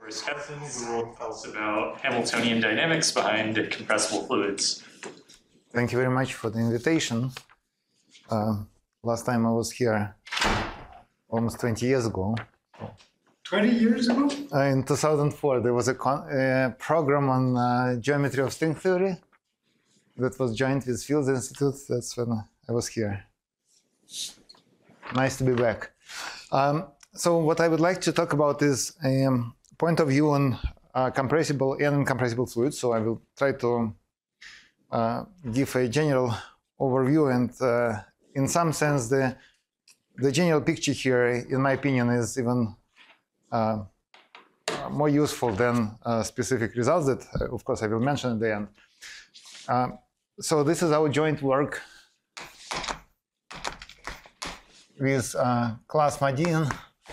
Boris Hudson, who will tell us about Hamiltonian dynamics behind compressible fluids. Thank you very much for the invitation. Last time I was here almost 20 years ago. 20 years ago? In 2004, there was a program on geometry of string theory that was joined with Fields Institute. That's when I was here. Nice to be back. So what I would like to talk about is a point of view on compressible and incompressible fluids. So I will try to give a general overview, and in some sense the general picture here, in my opinion, is even more useful than specific results that, of course, I will mention at the end. So this is our joint work with Klaas Madien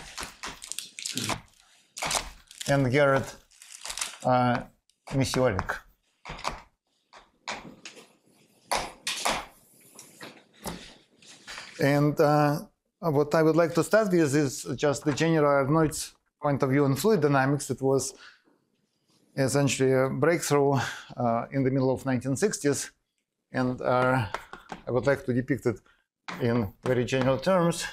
and Gerrit Misiolik. And what I would like to start with is just the general Arnold's point of view on fluid dynamics. It was essentially a breakthrough in the middle of 1960s, and I would like to depict it in very general terms.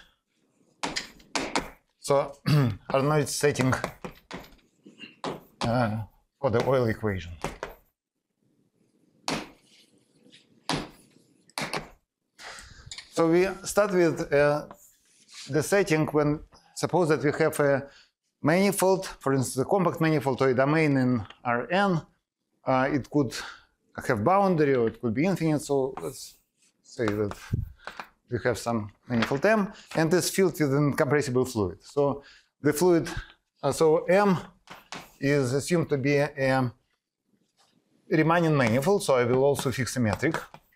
So Arnold's setting for the oil equation. So we start with the setting when, suppose that we have a manifold, for instance, a compact manifold or a domain in Rn. It could have boundary or it could be infinite. So let's say that we have some manifold M, and it's filled with an incompressible fluid. So the fluid, so M is assumed to be a Riemannian manifold. So I will also fix a metric.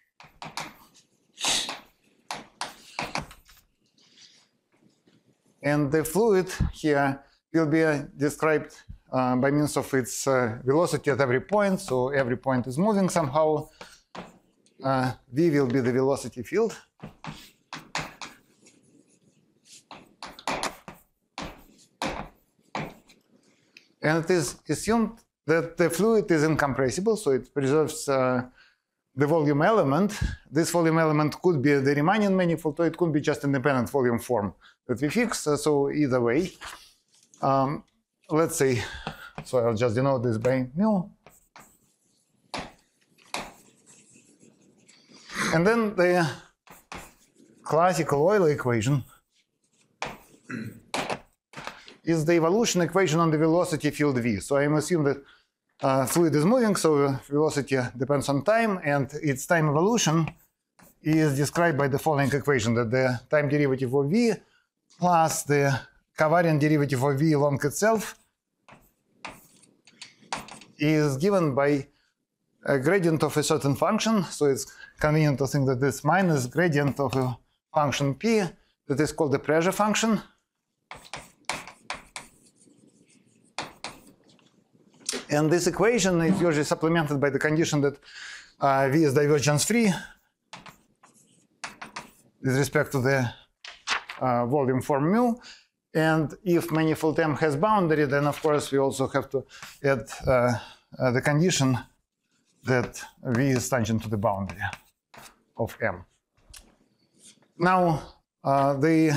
And the fluid here will be described by means of its velocity at every point. So every point is moving somehow. V will be the velocity field. And it is assumed that the fluid is incompressible, so it preserves the volume element. This volume element could be the Riemannian manifold, or it could be just independent volume form that we fix. So either way, let's say, so I'll just denote this by mu. And then the classical Euler equation is the evolution equation on the velocity field V. So I assume that fluid is moving, so velocity depends on time, and its time evolution is described by the following equation, that the time derivative of V plus the covariant derivative of V along itself is given by a gradient of a certain function. So it's convenient to think that this minus gradient of a function P that is called the pressure function. And this equation is usually supplemented by the condition that V is divergence free with respect to the volume form mu. And if manifold M has boundary, then of course we also have to add the condition that V is tangent to the boundary of M. Now, the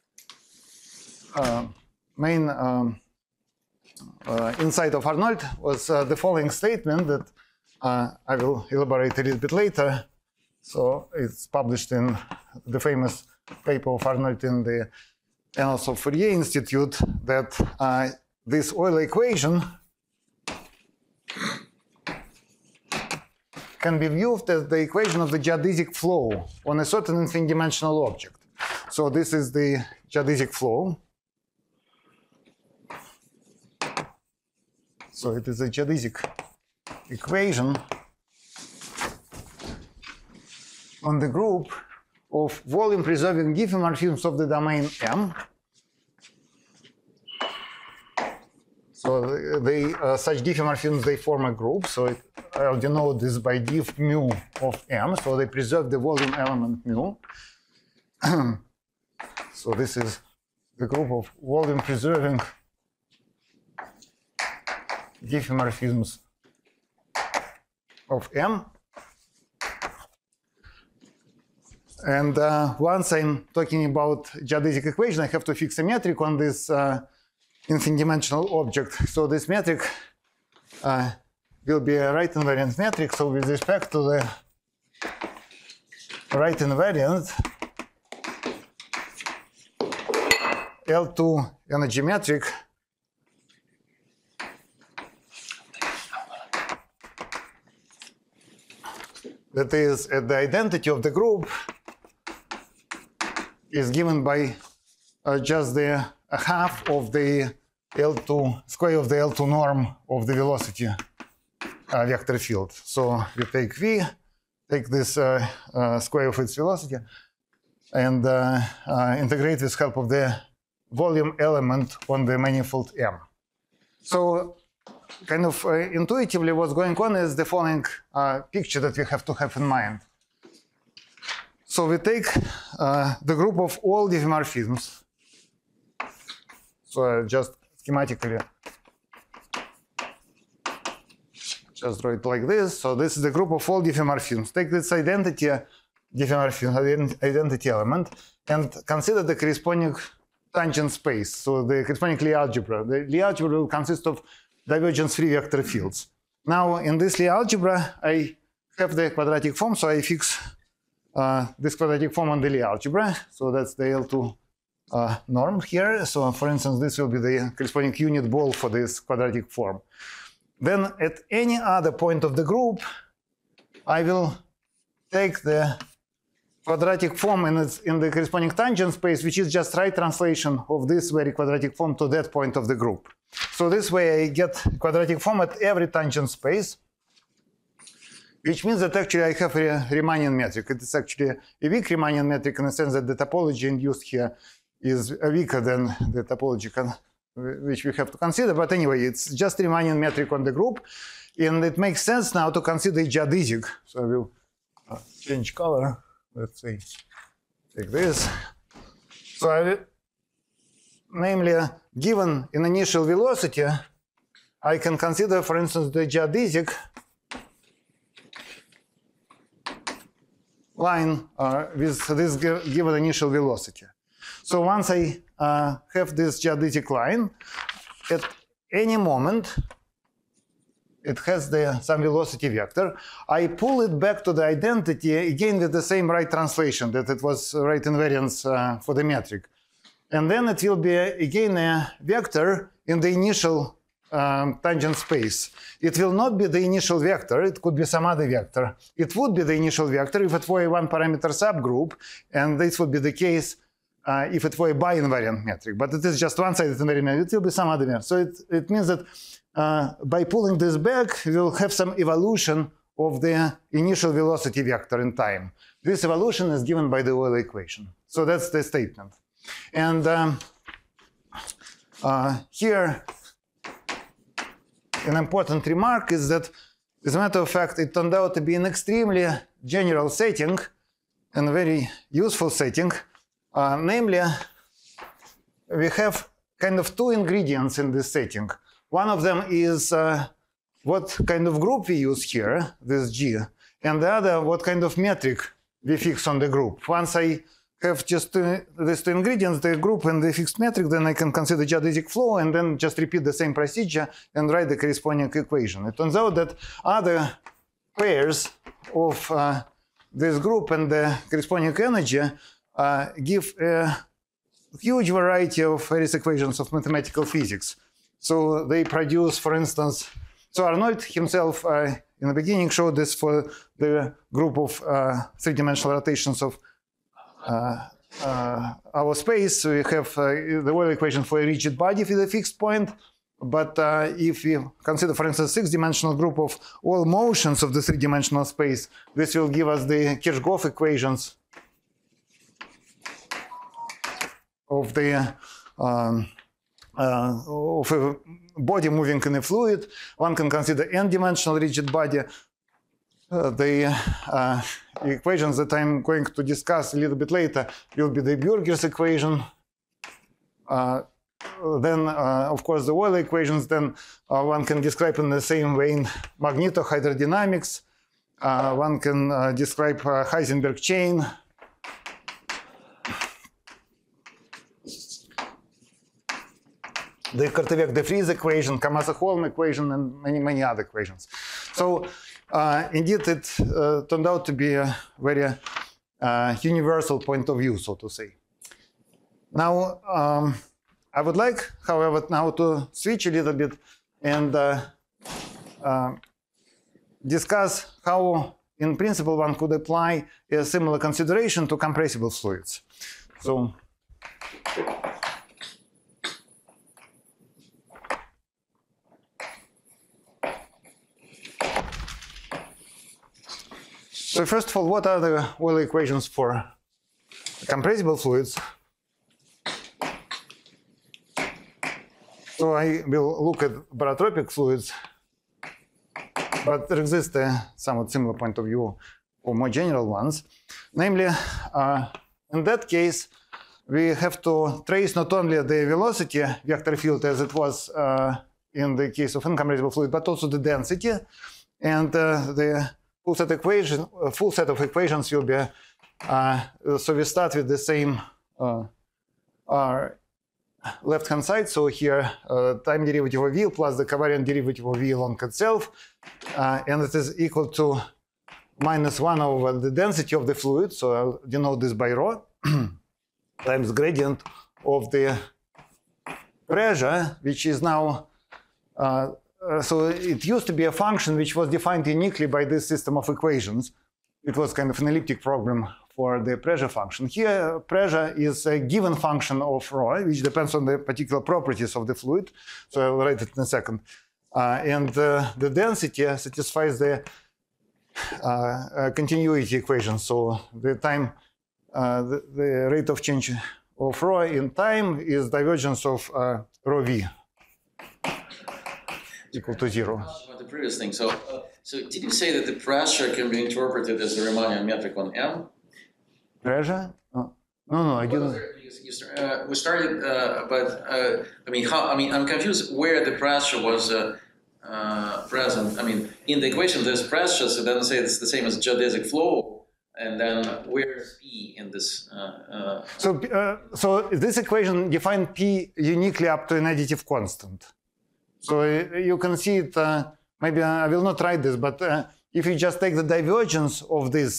main insight of Arnold was the following statement that I will elaborate a little bit later. So it's published in the famous paper of Arnold in the Annals of Fourier Institute, that this Euler equation can be viewed as the equation of the geodesic flow on a certain infinite-dimensional object. So this is the geodesic flow. So it is a geodesic equation on the group of volume-preserving diffeomorphisms of the domain M. So such diffeomorphisms, they form a group. So I'll denote this by diff mu of M. So they preserve the volume element mu. So this is the group of volume-preserving diffeomorphisms of M. And once I'm talking about geodesic equation, I have to fix a metric on this infinite-dimensional object. So this metric will be a right invariant metric. So with respect to the right invariant L2 energy metric, that is the identity of the group is given by just the half of the L2 square of the L2 norm of the velocity vector field. So we take V, take this square of its velocity, and integrate with help of the volume element on the manifold M. So kind of intuitively what's going on is the following picture that we have to have in mind. So we take the group of all diffeomorphisms. So just schematically, just draw it like this. So this is the group of all diffeomorphisms. Take this identity diffeomorphism, identity element, and consider the corresponding tangent space. So the corresponding Lie algebra. The Lie algebra will consist of divergence-free vector fields. Now in this Lie algebra, I have the quadratic form, so I fix this quadratic form on the Lie algebra. So that's the L2 norm here. So for instance, this will be the corresponding unit ball for this quadratic form. Then at any other point of the group, I will take the quadratic form in the corresponding tangent space, which is just right translation of this very quadratic form to that point of the group. So this way I get quadratic form at every tangent space, which means that actually I have a Riemannian metric. It is actually a weak Riemannian metric in the sense that the topology induced here is weaker than the topology which we have to consider. But anyway, it's just Riemannian metric on the group. And it makes sense now to consider geodesic. So I will change color. Let's say, take this. So I will, namely, given an initial velocity, I can consider, for instance, the geodesic line with this given initial velocity. So once I have this geodesic line, at any moment, it has some velocity vector. I pull it back to the identity, again with the same right translation, that it was right invariance for the metric. And then it will be, again, a vector in the initial tangent space. It will not be the initial vector, it could be some other vector. It would be the initial vector if it were a one-parameter subgroup, and this would be the case if it were a bi-invariant metric. But it is just one-sided invariant metric, it will be some other metric. So it means that by pulling this back, we'll have some evolution of the initial velocity vector in time. This evolution is given by the Euler equation. So that's the statement. And here, an important remark is that, as a matter of fact, it turned out to be an extremely general setting and a very useful setting. Namely, we have kind of two ingredients in this setting. One of them is what kind of group we use here, this G, and the other, what kind of metric we fix on the group. Once I have just these two ingredients, the group and the fixed metric, then I can consider geodesic flow and then just repeat the same procedure and write the corresponding equation. It turns out that other pairs of this group and the corresponding energy give a huge variety of various equations of mathematical physics. So they produce, for instance, so Arnold himself in the beginning showed this for the group of three-dimensional rotations of our space. So we have the Euler equation for a rigid body with a fixed point. But if we consider, for instance, six-dimensional group of all motions of the three-dimensional space, this will give us the Kirchhoff equations of the of a body moving in a fluid. One can consider n-dimensional rigid body. The equations that I'm going to discuss a little bit later will be the Bürger's equation then, of course, the Euler equations, then one can describe in the same way in magnetohydrodynamics. One can describe Heisenberg chain. The Korteweg-de Vries equation, Kamasa-Holm equation, and many, many other equations. So indeed, it turned out to be a very universal point of view, so to say. Now, I would like, however, now to switch a little bit and discuss how, in principle, one could apply a similar consideration to compressible fluids. So, first of all, what are the Euler equations for compressible fluids? So I will look at barotropic fluids, but there exists a somewhat similar point of view for more general ones. Namely, in that case, we have to trace not only the velocity vector field as it was in the case of incompressible fluid, but also the density. And the full set of equations will be, so we start with the same left-hand side. So here, time derivative of V plus the covariant derivative of V along itself. And it is equal to -1 over the density of the fluid. So I'll denote this by rho times gradient of the pressure, which is now, so it used to be a function which was defined uniquely by this system of equations. It was kind of an elliptic problem for the pressure function. Here, pressure is a given function of rho, which depends on the particular properties of the fluid. So I'll write it in a second. And the density satisfies the continuity equation. So the time, the rate of change of rho in time is divergence of rho v equal to 0. About the previous thing. So did you say that the pressure can be interpreted as the Riemannian metric on M? Pressure? Oh. No, I didn't. We started, but I mean, how? I mean, I'm confused where the pressure was present. I mean, in the equation there's pressure, so it doesn't say it's the same as geodesic flow. And then where's P in this? So this equation defines P uniquely up to an additive constant. So you can see it. Maybe I will not write this, but if you just take the divergence of this.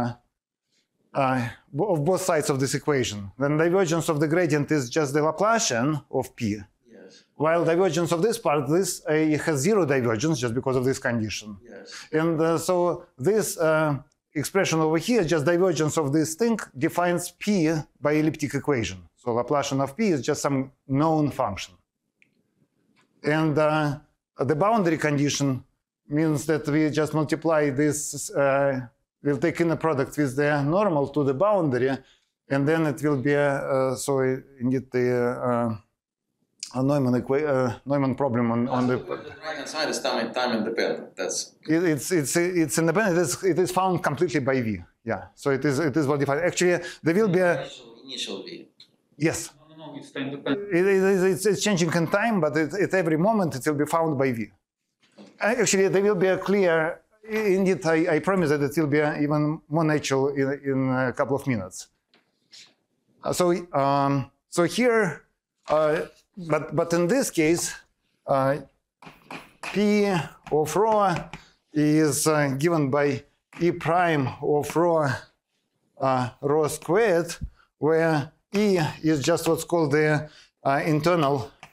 Of both sides of this equation, then divergence of the gradient is just the Laplacian of P. Yes. While divergence of this part, this has zero divergence just because of this condition. Yes. And so this expression over here, just divergence of this thing, defines P by elliptic equation. So Laplacian of P is just some known function. And the boundary condition means that we just multiply this. We'll take in a product with the normal to the boundary, and then it will be so indeed the Neumann problem on the right-hand side is time independent. That's it's independent. It is found completely by V. Yeah, so it is well defined. Actually, there will be a initial V. Yes. No, it's time dependent. It's changing in time, but at every moment it will be found by V. Actually, there will be a clear. Indeed, I promise that it will be even more natural in a couple of minutes. So here, but in this case, P of rho is given by E prime of rho squared, where E is just what's called the internal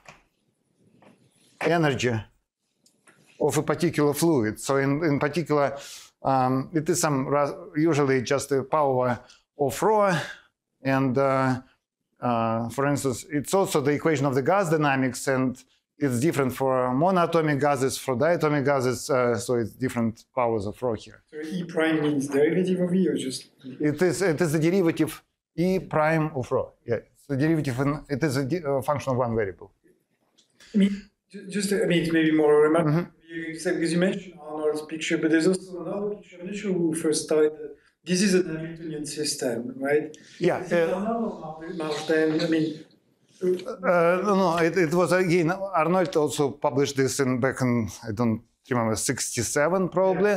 energy of a particular fluid. So in particular, it is usually just the power of rho. And for instance, it's also the equation of the gas dynamics, and it's different for monatomic gases, for diatomic gases. So it's different powers of rho here. So E prime means derivative of E, or just? It is the derivative E prime of rho. Yeah, it's the derivative, and it is a function of one variable. I mean, it's maybe more remarkable. Because you mentioned Arnold's picture, but there's also another picture. I'm not sure who first started that. This is a Hamiltonian system, right? Yeah. Arnold or Martin? I mean, No, it was again, Arnold also published this back in, I don't remember, 67 probably,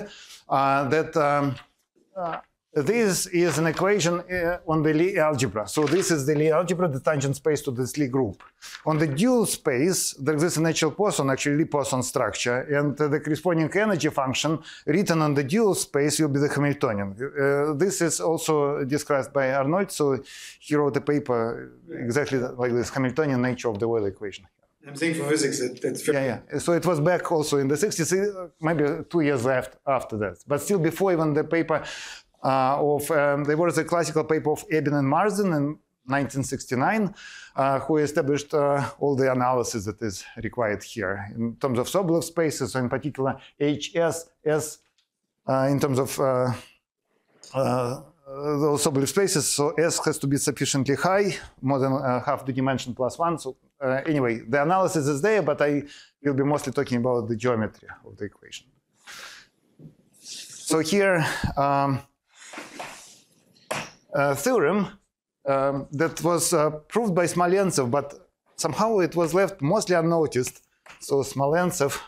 this is an equation on the Lie algebra. So this is the Lie algebra, the tangent space to this Lie group. On the dual space, there exists a natural Poisson, actually Lie Poisson structure, and the corresponding energy function written on the dual space will be the Hamiltonian. This is also described by Arnold, so he wrote a paper exactly like this, Hamiltonian nature of the Euler equation. I'm saying for physics, that's very Yeah. So it was back also in the 60s, maybe 2 years left after that. But still before even the paper there was a classical paper of Eben and Marsden in 1969, who established all the analysis that is required here in terms of Sobolev spaces, so in particular HS, S, in terms of those Sobolev spaces. So S has to be sufficiently high, more than half the dimension plus one. So anyway, the analysis is there, but I will be mostly talking about the geometry of the equation. So here, theorem that was proved by Smolentsov, but somehow it was left mostly unnoticed. So Smolentsov,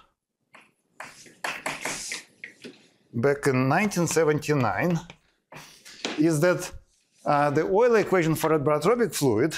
back in 1979, is that the Euler equation for a barotropic fluid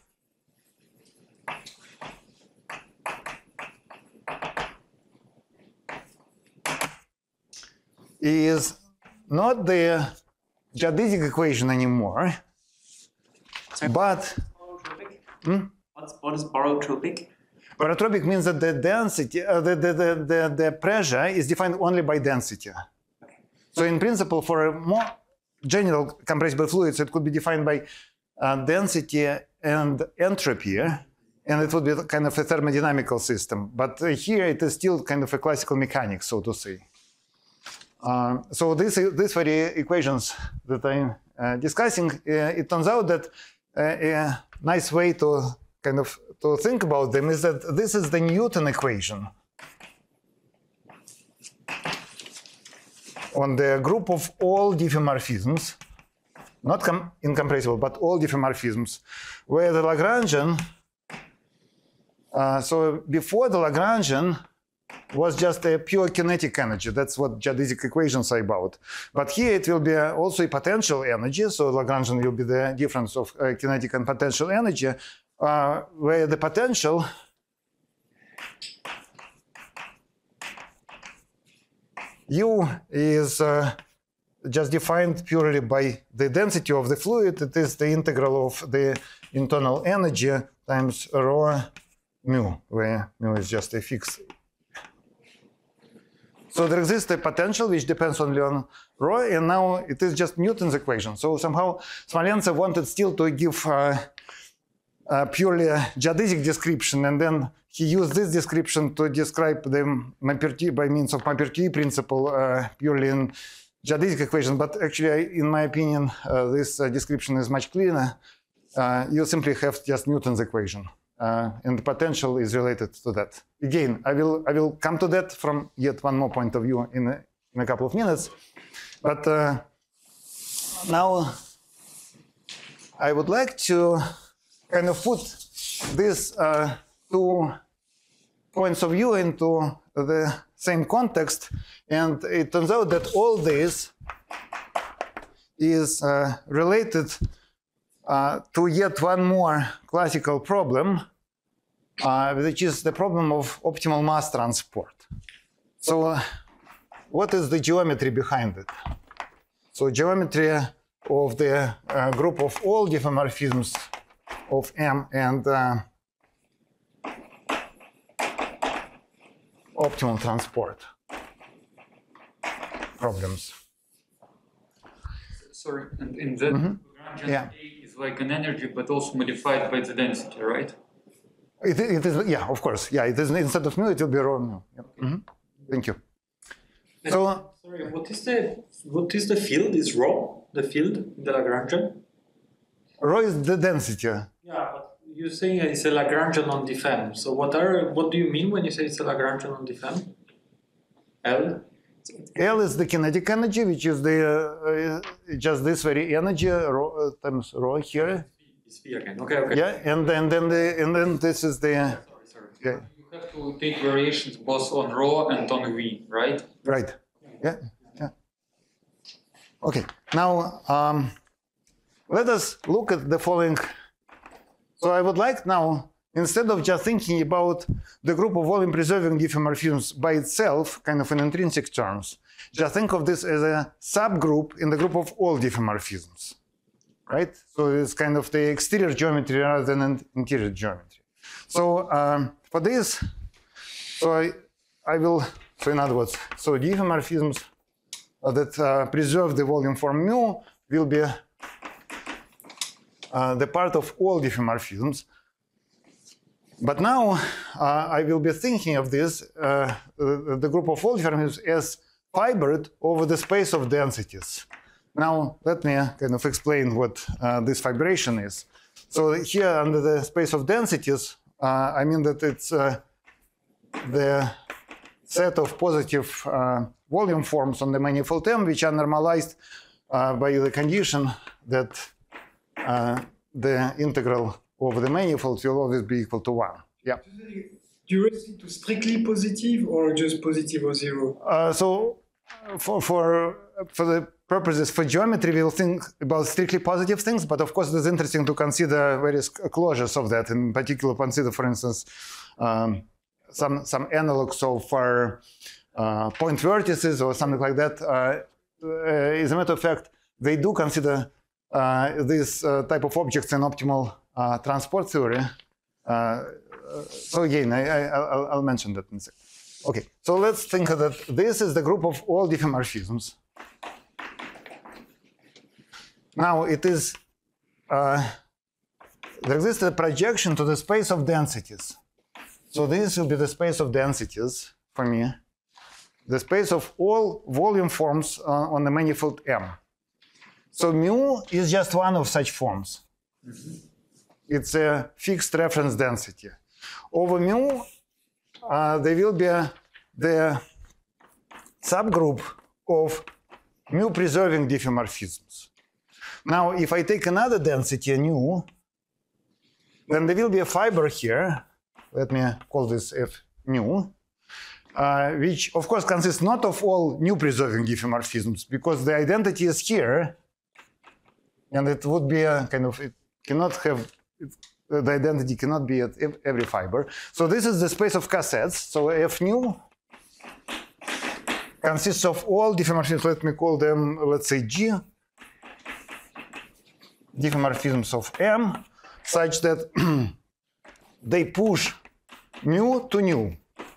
is not the geodesic equation anymore, but What is barotropic? barotropic means that the density, the pressure is defined only by density. So in principle, for a more general compressible fluids, it could be defined by density and entropy, and it would be kind of a thermodynamical system. But here it is still kind of a classical mechanics, so to say. So these very equations that I'm discussing, it turns out that a nice way to kind of to think about them is that this is the Newton equation on the group of all diffeomorphisms, not incompressible, but all diffeomorphisms, where the Lagrangian, so before the Lagrangian was just a pure kinetic energy. That's what geodesic equations are about. But here it will be also a potential energy. So Lagrangian will be the difference of kinetic and potential energy, where the potential U is just defined purely by the density of the fluid. It is the integral of the internal energy times rho mu, where mu is just a fixed. So there exists a potential which depends only on rho, and now it is just Newton's equation. So somehow Smolentsov wanted still to give a purely geodesic description, and then he used this description to describe the Maupertuis by means of Maupertuis principle purely in geodesic equation. But actually, in my opinion, this description is much cleaner. You simply have just Newton's equation. And the potential is related to that. Again, I will come to that from yet one more point of view in a couple of minutes. But now I would like to kind of put these two points of view into the same context. And it turns out that all this is related to yet one more classical problem, which is the problem of optimal mass transport. So what is the geometry behind it? So geometry of the group of all diffeomorphisms of M and optimal transport problems. Sorry, and in that Lagrangian Yeah. A is like an energy, but also modified by the density, right? It is, yeah, of course. Yeah, it is instead of mu, it will be rho mu. Yeah. Thank you. So, Sorry, what is the field? Is rho the field in the Lagrangian? rho is the density. Yeah, but you're saying it's a Lagrangian on Dfm. So what do you mean when you say it's a Lagrangian on Dfm? L? L is the kinetic energy, which is the just this very energy rho, times rho here. sphere again. Okay. Yeah, and then this is the Sorry. yeah, You have to take variations both on rho and on V, right? right. Yeah. Okay. Now let us look at the following. So I would like now, instead of just thinking about the group of volume preserving diffeomorphisms by itself, kind of in intrinsic terms, just think of this as a subgroup in the group of all diffeomorphisms, right? So it's kind of the exterior geometry rather than an interior geometry. So for this, so I will, so in other words, so diffeomorphisms that preserve the volume form mu will be the part of all diffeomorphisms. But now I will be thinking of this, the group of all diffeomorphisms as fibered over the space of densities. Now let me kind of explain what this fibration is. So here under the space of densities, I mean that it's the set of positive volume forms on the manifold M which are normalized by the condition that the integral over the manifold will always be equal to 1. Yeah. Do you restrict to strictly positive or just positive or zero? So for the purposes for geometry, we'll think about strictly positive things, but of course it is interesting to consider various closures of that. In particular, consider, for instance, some analogs of point vertices or something like that. As a matter of fact, they do consider this type of objects in optimal transport theory. So again, I'll mention that in a second. Okay, so let's think that this is the group of all diffeomorphisms. Now it is, there exists a projection to the space of densities. So this will be the space of densities for me. The space of all volume forms on the manifold M. So mu is just one of such forms. It's a fixed reference density. Over mu, there will be the subgroup of mu preserving diffeomorphisms. Now, if I take another density, nu, then there will be a fiber here. Let me call this F nu, which of course consists not of all nu preserving diffeomorphisms, because the identity is here, and it would be a kind of, it cannot have, the identity cannot be at every fiber. So this is the space of cassettes. So F nu consists of all diffeomorphisms. Let me call them, let's say G, diffeomorphisms of M, such that they push mu to nu.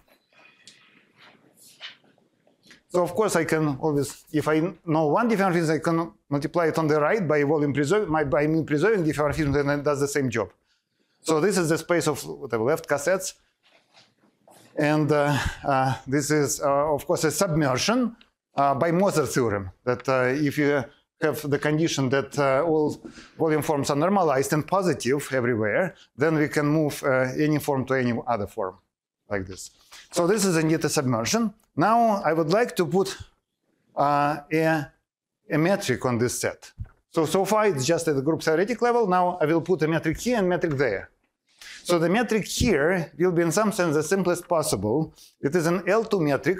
So of course I can always, if I know one diffeomorphism, I can multiply it on the right by volume by mu preserving diffeomorphism, and it does the same job. So this is the space of whatever left cassettes, and this is of course a submersion by Moser theorem. That if you have the condition that all volume forms are normalized and positive everywhere, then we can move any form to any other form, like this. So this is indeed a submersion. Now I would like to put a metric on this set. So far it's just at the group theoretic level. Now I will put a metric here and metric there. So the metric here will be in some sense the simplest possible. It is an L2 metric.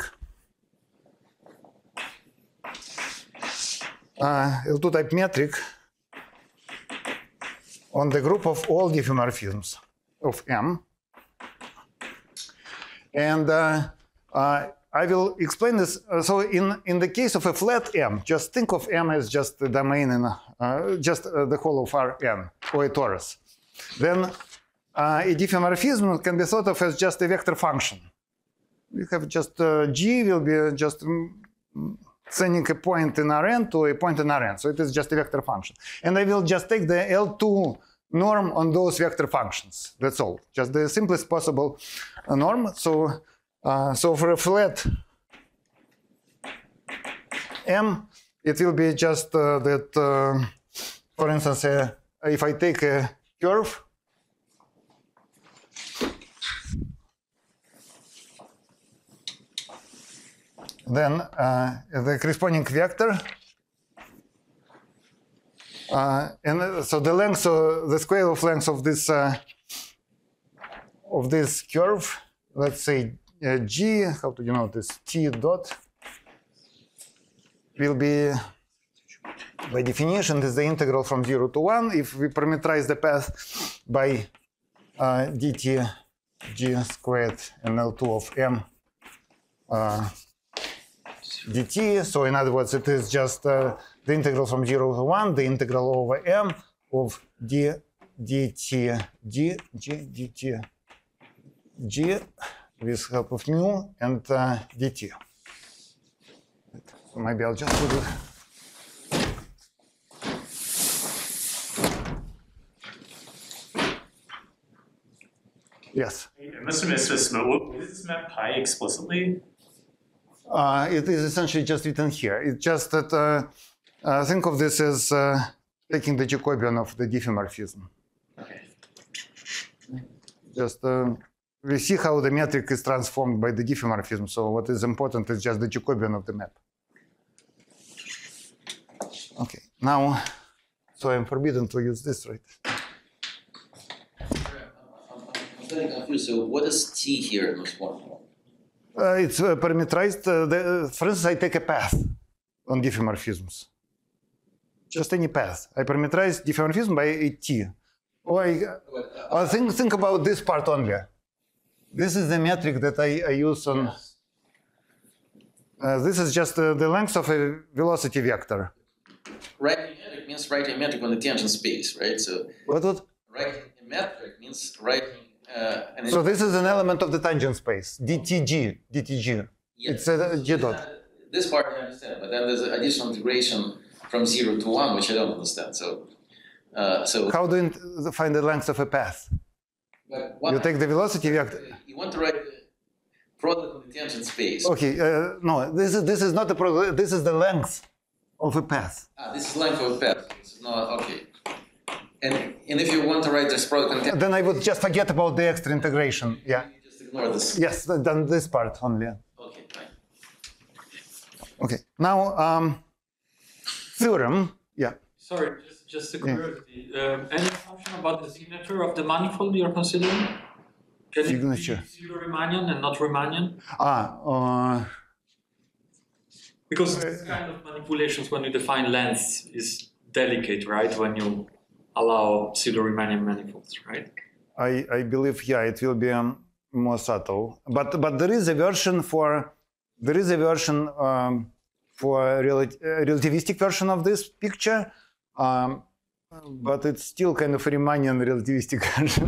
L2 type metric on the group of all diffeomorphisms of M. And I will explain this. So in the case of a flat M, just think of M as just the domain in just the whole of Rn, or a torus. Then a diffeomorphism can be thought of as just a vector function. We have just G will be just sending a point in Rn to a point in Rn. So it is just a vector function. And I will just take the L2 norm on those vector functions. That's all. Just the simplest possible norm. So for a flat M, it will be just that, for instance, if I take a curve, then the corresponding vector So the length, so the square of length of this curve, let's say g, how to denote this, t dot, will be, by definition, is the integral from 0 to 1. If we parameterize the path by dt g squared and L2 of m dt. So in other words, it is just the integral from 0 to 1, the integral over m of dt dt g with help of mu and dt. So maybe I'll just put it. Yes. I must have missed this, but what is this map pi explicitly? It is essentially just written here. It's just that think of this as taking the Jacobian of the diffeomorphism. Okay. Just we see how the metric is transformed by the diffeomorphism. So what is important is just the Jacobian of the map. Okay. Now, so I'm forbidden to use this, right? I'm very confused. So what is t here in this one? It's parameterized. For instance, I take a path on diffeomorphisms. Just any path. I parameterize diffeomorphism by a t. Or think about this part only. This is the metric that I use on. This is just the length of a velocity vector. Writing a metric means writing a metric on the tangent space, right? So What? writing a metric means writing an. So this is an element of the tangent space. DTG. Yes. It's a g dot. This part I understand, but then there's an additional integration from 0 to 1, which I don't understand. So How do you find the length of a path? but what You take the velocity vector. you want to write the product on the tangent space. Okay, no, this is not the product. This is the length of a path. This is length of a path. It's not okay. And if you want to write this product on the tangent, Then I would just forget about the extra integration. Yeah. you just ignore this. Yes, then this part only. Okay, fine. Okay. Now, theorem. Yeah. Sorry, just a curiosity. Any assumption about the signature of the manifold you're considering? Can Signature. it be pseudo-Riemannian and not Riemannian? Because this kind of manipulations when you define lengths is delicate, right? When you allow pseudo-Riemannian manifolds, right? I believe, yeah, it will be more subtle. But there is a version for relativistic version of this picture. But it's still kind of a Riemannian relativistic version.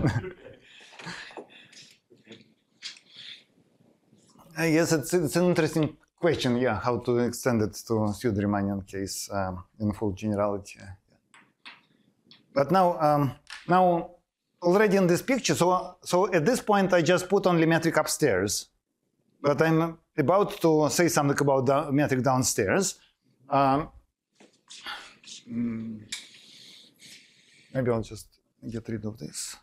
Yes, it's an interesting question, yeah, how to extend it to pseudo-Riemannian case in full generality. But now already in this picture, so at this point I just put only metric upstairs, but I'm about to say something about the metric downstairs. Maybe I'll just get rid of this.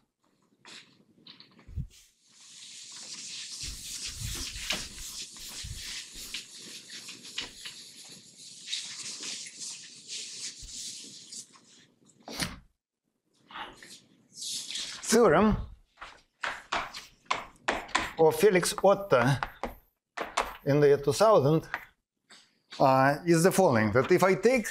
Theorem of Felix Otto in the year 2000 is the following, that if I take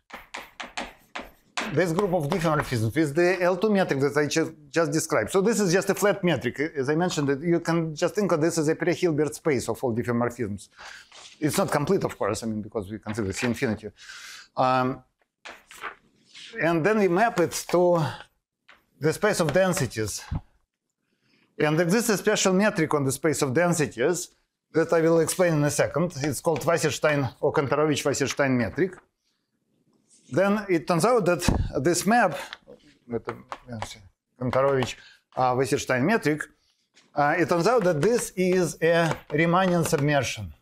this group of diffeomorphisms with the L2 metric that I just described, so this is just a flat metric. As I mentioned, that you can just think of this as a Perret-Hilbert space of all diffeomorphisms. It's not complete, of course, I mean, because we consider C infinity. And then we map it to the space of densities. And there exists a special metric on the space of densities that I will explain in a second. It's called Wasserstein or Kantorovich-Wasserstein metric. Then it turns out that this map, Kantorovich-Wasserstein metric, it turns out that this is a Riemannian submersion.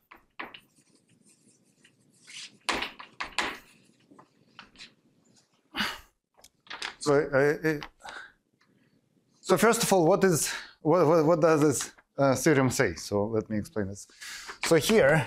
So first of all, what does this theorem say? So let me explain this. So here,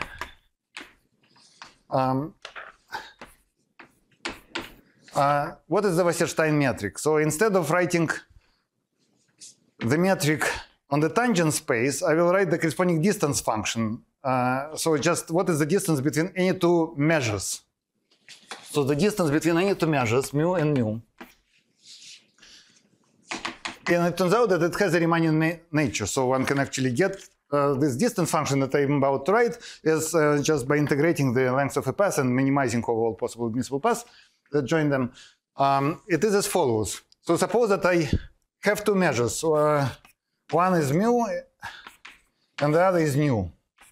what is the Wasserstein metric? So instead of writing the metric on the tangent space, I will write the corresponding distance function. So just what is the distance between any two measures? So the distance between any two measures, mu and mu. And it turns out that it has a Riemannian nature. So one can actually get this distance function that I'm about to write is just by integrating the length of a path and minimizing all possible admissible paths that join them. It is as follows. So suppose that I have two measures. One is mu and the other is nu.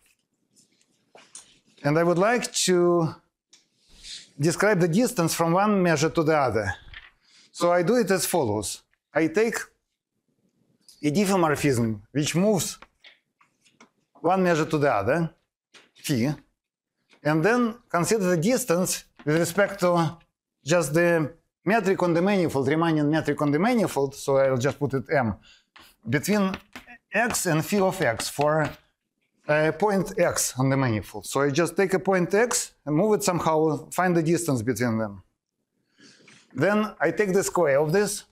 And I would like to describe the distance from one measure to the other. So I do it as follows. I take a diffeomorphism which moves one measure to the other, phi, and then consider the distance with respect to just the metric on the manifold, Riemannian metric on the manifold, so I'll just put it m, between x and phi of x for point x on the manifold. So I just take a point x and move it somehow, find the distance between them. Then I take the square of this,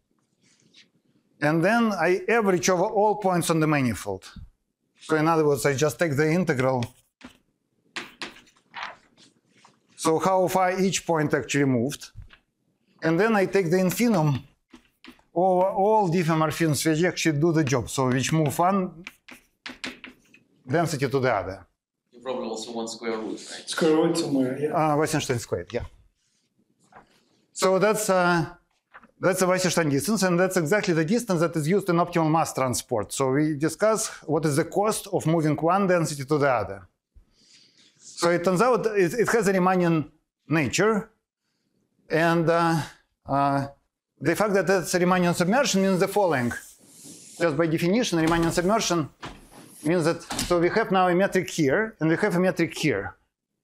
and then I average over all points on the manifold. So in other words, I just take the integral. So how far each point actually moved. And then I take the infimum over all diffeomorphisms which actually do the job. So which move one density to the other. You probably also want square root, right? Square root somewhere, yeah. Wasserstein squared, yeah. So that's a Wasserstein distance, and that's exactly the distance that is used in optimal mass transport. So we discuss what is the cost of moving one density to the other. So it turns out it has a Riemannian nature, and the fact that it's a Riemannian submersion means the following. Just by definition, Riemannian submersion means that, so we have now a metric here, and we have a metric here.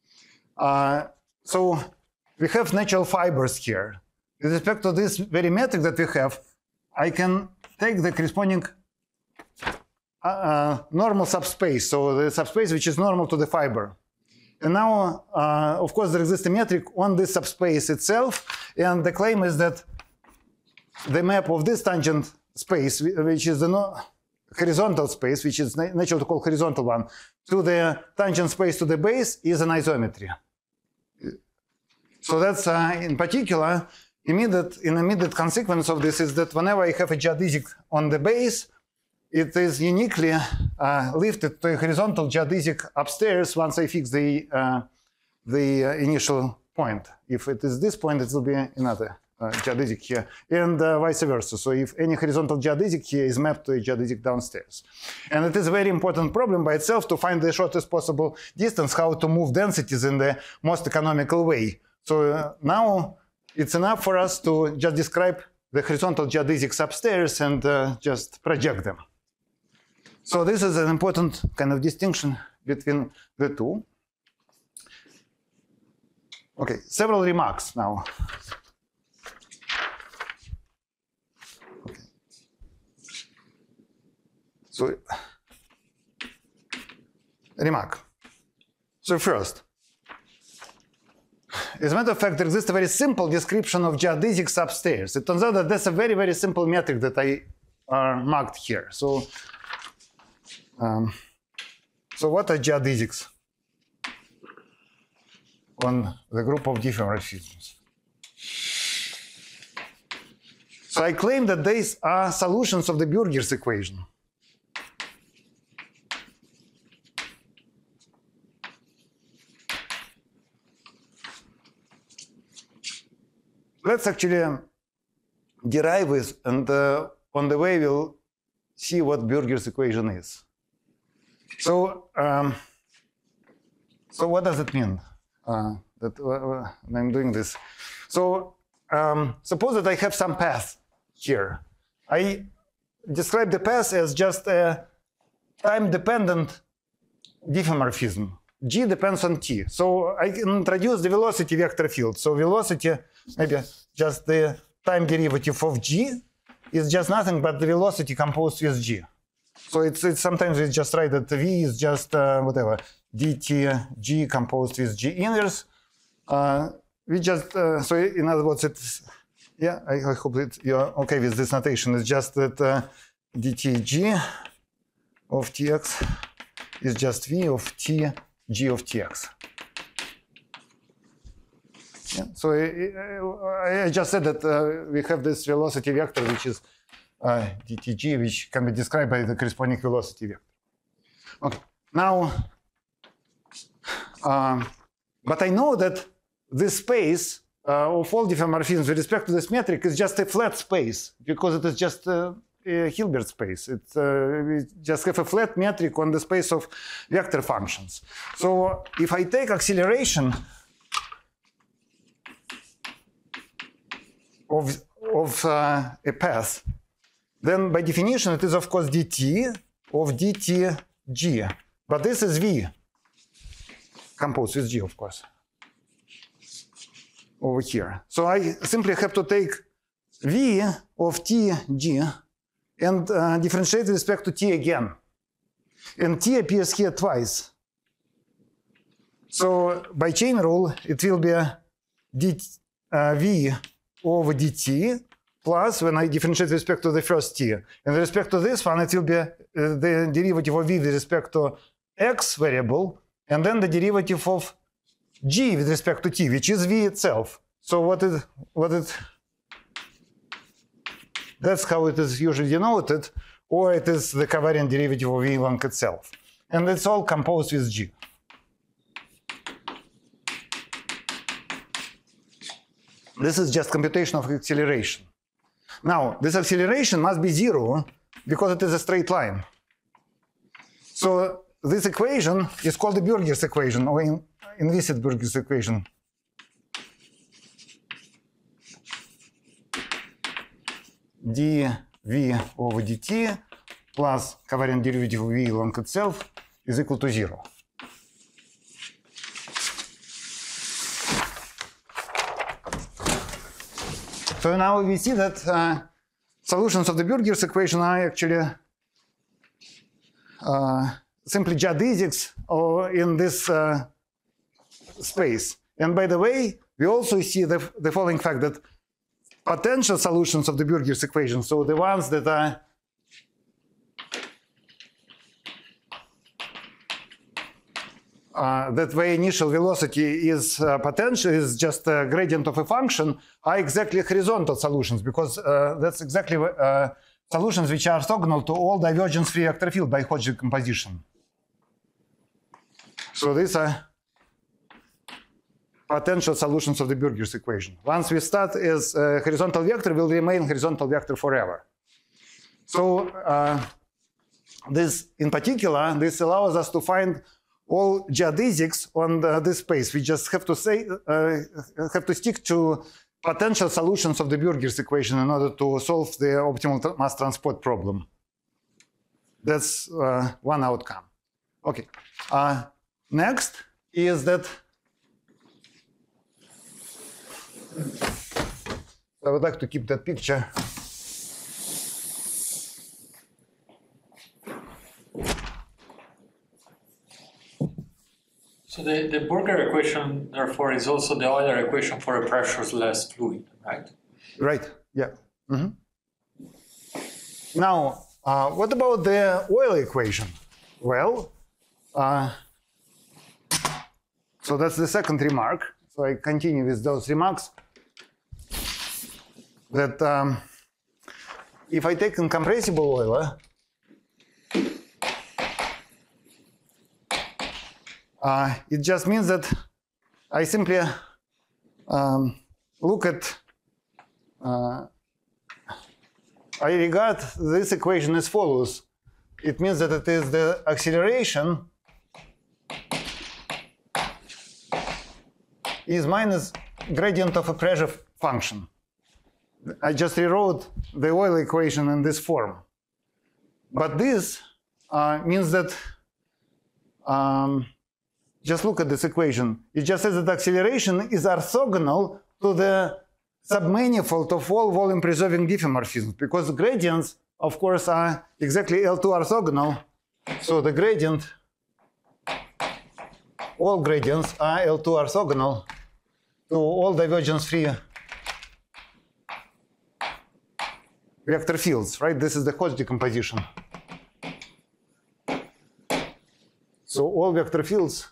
So we have natural fibers here. With respect to this very metric that we have, I can take the corresponding normal subspace, so the subspace which is normal to the fiber. And now, of course, there exists a metric on this subspace itself, and the claim is that the map of this tangent space, which is the horizontal space, which is natural to call horizontal one, to the tangent space to the base is an isometry. So that's, in particular, immediate consequence of this is that whenever I have a geodesic on the base, it is uniquely lifted to a horizontal geodesic upstairs once I fix the initial point. If it is this point, it will be another geodesic here, and vice versa. So if any horizontal geodesic here is mapped to a geodesic downstairs. And it is a very important problem by itself to find the shortest possible distance, how to move densities in the most economical way. So now it's enough for us to just describe the horizontal geodesics upstairs and just project them. So this is an important kind of distinction between the two. Okay, several remarks now. Okay. So, remark. So first, as a matter of fact, there exists a very simple description of geodesics upstairs. It turns out that that's a very, very simple metric that I marked here. So what are geodesics on the group of diffeomorphisms? So I claim that these are solutions of the Bürger's equation. Let's actually derive it, and on the way we'll see what Bürger's equation is. So, so what does it mean that I'm doing this? So suppose that I have some path here. I describe the path as just a time-dependent diffeomorphism. G depends on t. So I can introduce the velocity vector field. So velocity, maybe just the time derivative of g is just nothing but the velocity composed with g. So it's sometimes we just write that v is just whatever dt g composed with g inverse. we just, so in other words, it's, yeah, I hope that you're okay with this notation. It's just that dtg of tx is just v of t g of tx. Yeah, so I just said that we have this velocity vector, which is dtg, which can be described by the corresponding velocity vector. Okay, now, but I know that this space of all diffeomorphisms with respect to this metric is just a flat space because it is just a Hilbert space. It's, we just have a flat metric on the space of vector functions. So if I take acceleration of a path, then by definition it is of course dt of dtg. But this is v composed with g, of course, over here. So I simply have to take v of tg and differentiate with respect to t again. And t appears here twice. So by chain rule, it will be v over dt plus when I differentiate with respect to the first t. And with respect to this one, it will be the derivative of v with respect to x variable, and then the derivative of g with respect to t, which is v itself. So that's how it is usually denoted, or it is the covariant derivative of v long itself. And it's all composed with g. This is just computation of acceleration. Now, this acceleration must be 0 because it is a straight line. So this equation is called the Burgers equation, or implicit Burgers equation. dv over dt plus covariant derivative of v long itself is equal to 0. So now we see that solutions of the Burgers equation are actually simply geodesics in this space. And by the way, we also see the following fact that potential solutions of the Burgers equation, so the ones that are that where initial velocity is potential, is just a gradient of a function, are exactly horizontal solutions, because that's exactly solutions which are orthogonal to all divergence-free vector field by Hodge decomposition. So these are potential solutions of the Burgers equation. Once we start as a horizontal vector, will remain horizontal vector forever. So this, in particular, this allows us to find all geodesics on this space. We just have to say, have to stick to potential solutions of the Burgers equation in order to solve the optimal mass transport problem. That's one outcome. Okay. Next is that I would like to keep that picture. So the Burger equation, therefore, is also the Euler equation for a pressureless fluid, right? Right, yeah. Mm-hmm. Now, what about the Euler equation? Well, so that's the second remark. So I continue with those remarks. That if I take incompressible Euler, it just means that I simply look at, I regard this equation as follows. It means that it is the acceleration is minus gradient of a pressure function. I just rewrote the Euler equation in this form. But this means that just look at this equation. It just says that acceleration is orthogonal to the submanifold of all volume-preserving diffeomorphisms, because gradients, of course, are exactly L2 orthogonal. So the gradient, all gradients are L2 orthogonal to all divergence-free vector fields, right? This is the Hodge decomposition. So all vector fields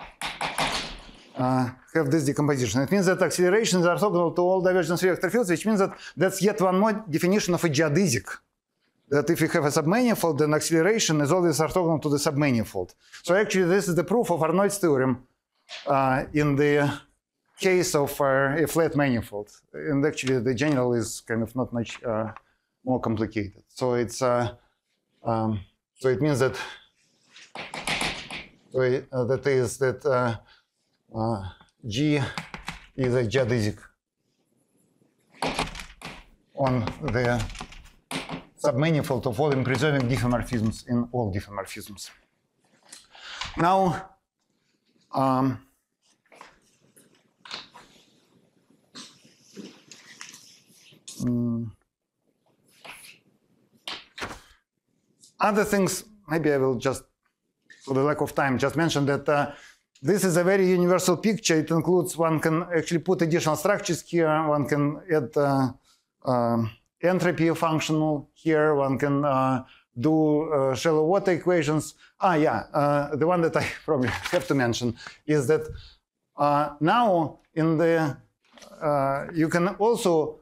have this decomposition. It means that accelerations are orthogonal to all divergence-free vector fields, which means that that's yet one more definition of a geodesic. That if you have a submanifold, then acceleration is always orthogonal to the submanifold. So actually, this is the proof of Arnold's theorem in the case of a flat manifold. And actually, the general is kind of not much more complicated. So it's so it means that G is a geodesic on the submanifold of all preserving diffeomorphisms in all diffeomorphisms. Now, other things, maybe I will just, for the lack of time, just mention that this is a very universal picture. It includes, one can actually put additional structures here, one can add entropy functional here, one can do shallow water equations. The one that I probably have to mention is that now in the, you can also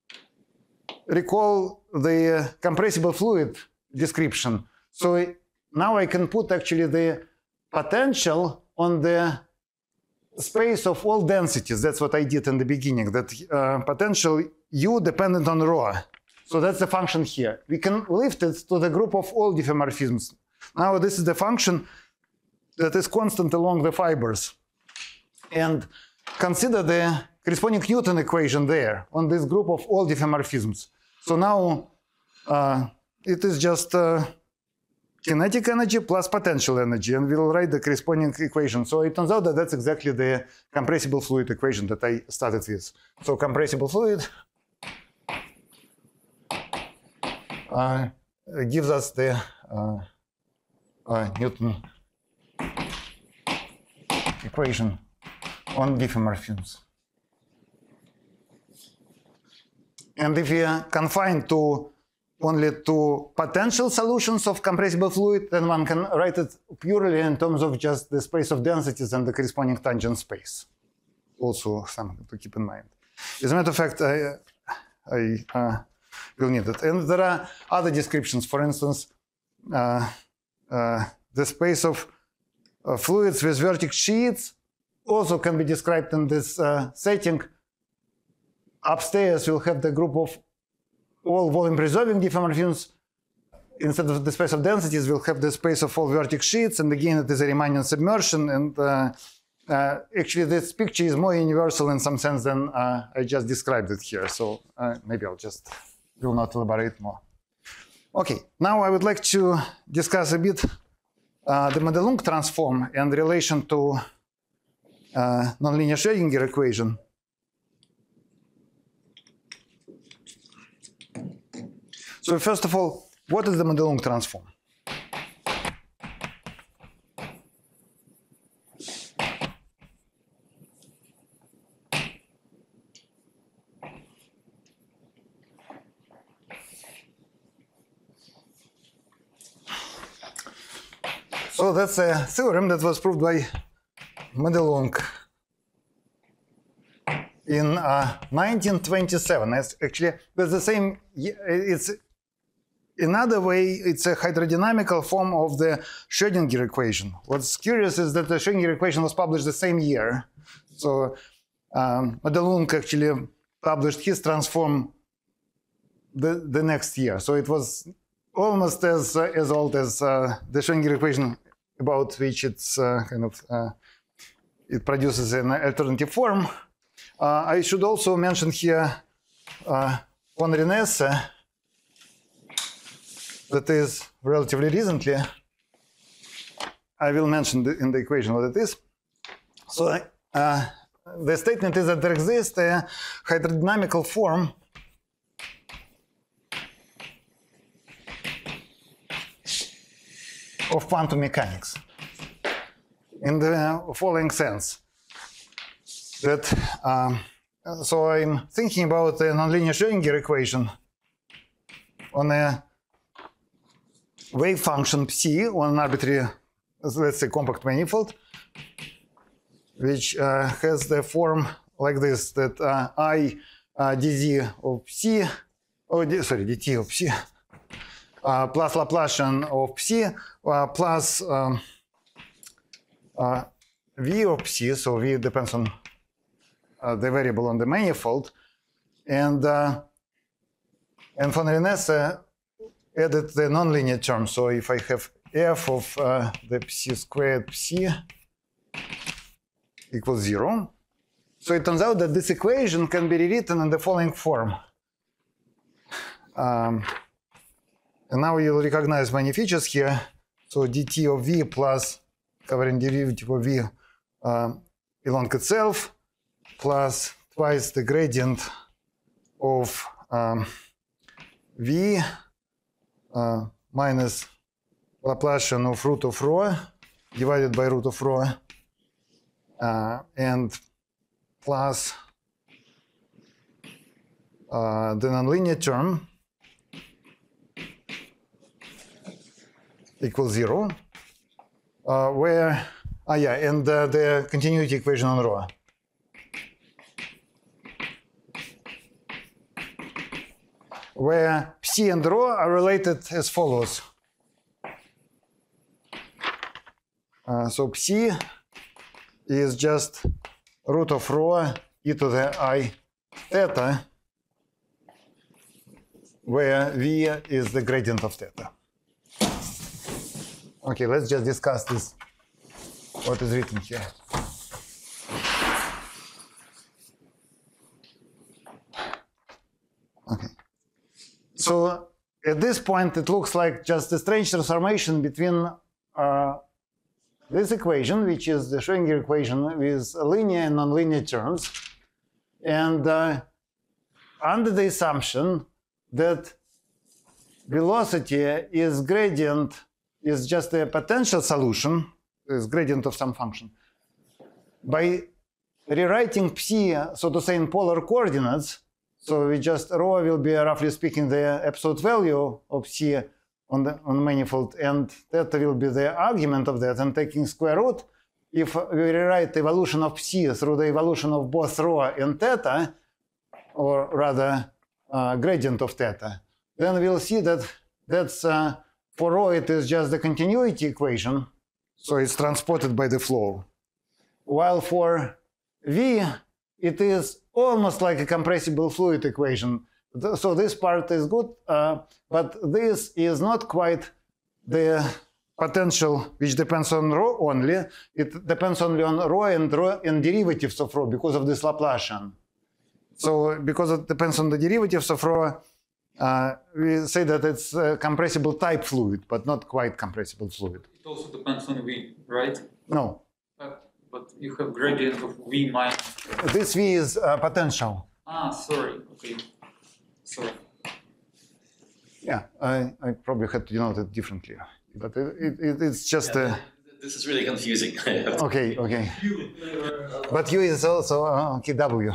recall the compressible fluid description. So now I can put actually the potential on the space of all densities. That's what I did in the beginning, that potential U dependent on rho. So that's the function here. We can lift it to the group of all diffeomorphisms. Now this is the function that is constant along the fibers. And consider the corresponding Newton equation there on this group of all diffeomorphisms. So now it is just kinetic energy plus potential energy, and we'll write the corresponding equation. So it turns out that that's exactly the compressible fluid equation that I started with. So compressible fluid gives us the Newton equation on diffeomorphisms. And if we are confined to only to potential solutions of compressible fluid, then one can write it purely in terms of just the space of densities and the corresponding tangent space. Also something to keep in mind. As a matter of fact, I will need it. And there are other descriptions. For instance, the space of fluids with vertex sheets also can be described in this setting. Upstairs, we'll have the group of all volume-preserving diffeomorphisms. Instead of the space of densities, we'll have the space of all vertex sheets. And again, it is a Riemannian submersion. And actually, this picture is more universal in some sense than I just described it here. So maybe I'll just will not elaborate more. OK, now I would like to discuss a bit the Mondelung transform and relation to nonlinear Schrödinger equation. So first of all, what is the Mondelung transform? So that's a theorem that was proved by Mondelung in 1927. Actually, that's the same. It's another way. It's a hydrodynamical form of the Schrödinger equation. What's curious is that the Schrödinger equation was published the same year. So Mondelung actually published his transform the next year. So it was almost as old as the Schrödinger equation, about which it's it produces an alternative form. I should also mention here von Renesse, that is relatively recently. I will mention in the equation what it is. So the statement is that there exists a hydrodynamical form of quantum mechanics in the following sense. that so I'm thinking about the nonlinear Schrödinger equation on a wave function psi on an arbitrary, let's say, compact manifold, which has the form like this, that I dz of psi, dt of psi, plus Laplacian of psi, plus v of psi, so v depends on the variable on the manifold, and von Renesse added the nonlinear term. So if I have f of the psi squared psi equals 0, so it turns out that this equation can be rewritten in the following form. And now you'll recognize many features here. So dt of v plus covariant derivative of v along itself plus twice the gradient of v minus Laplacian of root of rho divided by root of rho and plus the nonlinear term equals 0, where, and the continuity equation on rho. Where psi and rho are related as follows. So psi is just root of rho e to the I theta, where v is the gradient of theta. Okay, let's just discuss this, what is written here. Okay. So at this point, it looks like just a strange transformation between this equation, which is the Schrödinger equation with linear and nonlinear terms, and under the assumption that velocity is gradient, is just a potential solution, is gradient of some function. By rewriting psi, so to say, in polar coordinates, so we just, rho will be, roughly speaking, the absolute value of psi on the manifold, and theta will be the argument of that, and taking square root, if we rewrite the evolution of psi through the evolution of both rho and theta, or rather gradient of theta, then we'll see that that's, for rho it is just the continuity equation, so it's transported by the flow. While for v, it is almost like a compressible fluid equation. So this part is good, but this is not quite the potential which depends on rho only. It depends only on rho and derivatives of rho because of this Laplacian. So because it depends on the derivatives of rho, we say that it's a compressible type fluid, but not quite compressible fluid. It also depends on V, right? No. But you have gradient of V minus. This V is potential. Sorry. Okay. Sorry. Yeah, I probably had to denote it differently, but it's just This is really confusing. okay. But U is also okay, W.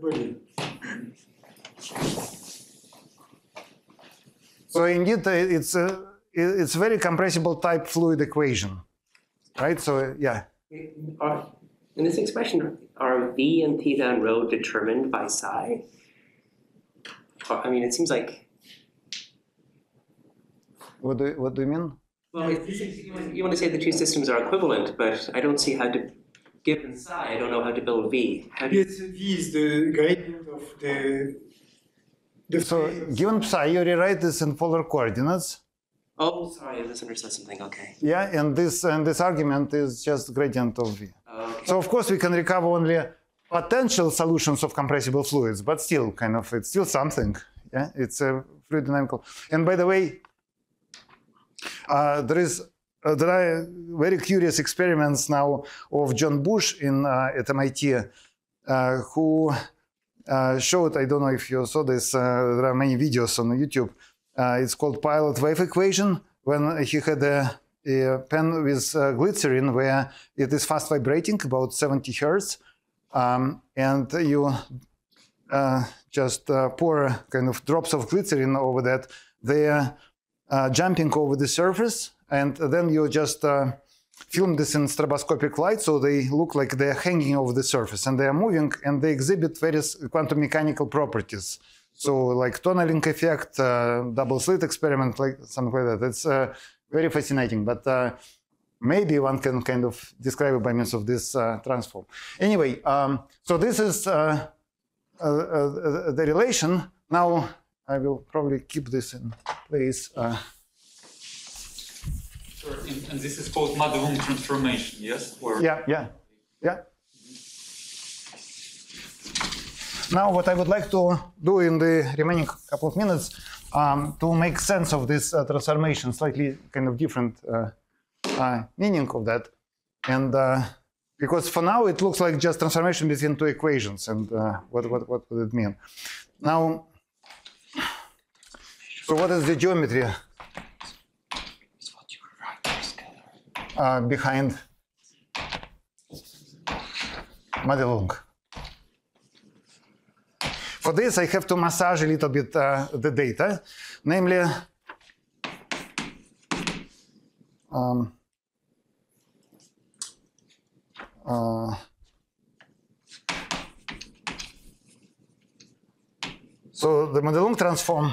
So indeed, it's a very compressible type fluid equation, right? So yeah. In this expression, are V and theta and rho determined by psi? I mean, it seems like. What do you mean? Well, you want to say the two systems are equivalent, but I don't see how to, given psi, I don't know how to build V. Yes, V is the gradient of the So given psi, you rewrite this in polar coordinates. Oh, sorry, I misunderstood something. Okay. Yeah, and this argument is just gradient of V. Okay. So of course we can recover only potential solutions of compressible fluids, but still, kind of, it's still something. Yeah, it's a fluid dynamical. And by the way, there are very curious experiments now of John Bush at MIT, who showed, I don't know if you saw this, there are many videos on YouTube. It's called pilot wave equation, when he had a pen with glycerin where it is fast vibrating, about 70 hertz, and you just pour kind of drops of glycerin over that. They are jumping over the surface, and then you just film this in stroboscopic light, so they look like they're hanging over the surface, and they are moving, and they exhibit various quantum mechanical properties. So like tunneling effect, double slit experiment, like something like that. It's very fascinating, but maybe one can kind of describe it by means of this transform. Anyway, so this is the relation. Now I will probably keep this in place. And this is called Madelung transformation, yes? Or... Yeah. Now what I would like to do in the remaining couple of minutes to make sense of this transformation, slightly kind of different meaning of that. And because for now it looks like just transformation between two equations, and what would it mean? Now, so what is the geometry behind Madelung? For this, I have to massage a little bit the data, namely, so the Madelung transform,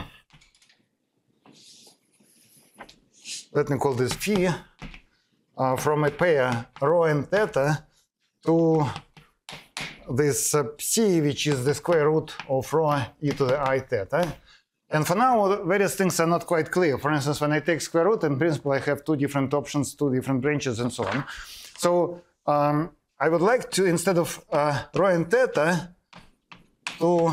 let me call this phi, from a pair rho and theta to this psi, which is the square root of rho e to the I theta. And for now, various things are not quite clear. For instance, when I take square root, in principle, I have two different options, two different branches, and so on. So I would like to, instead of rho and theta, to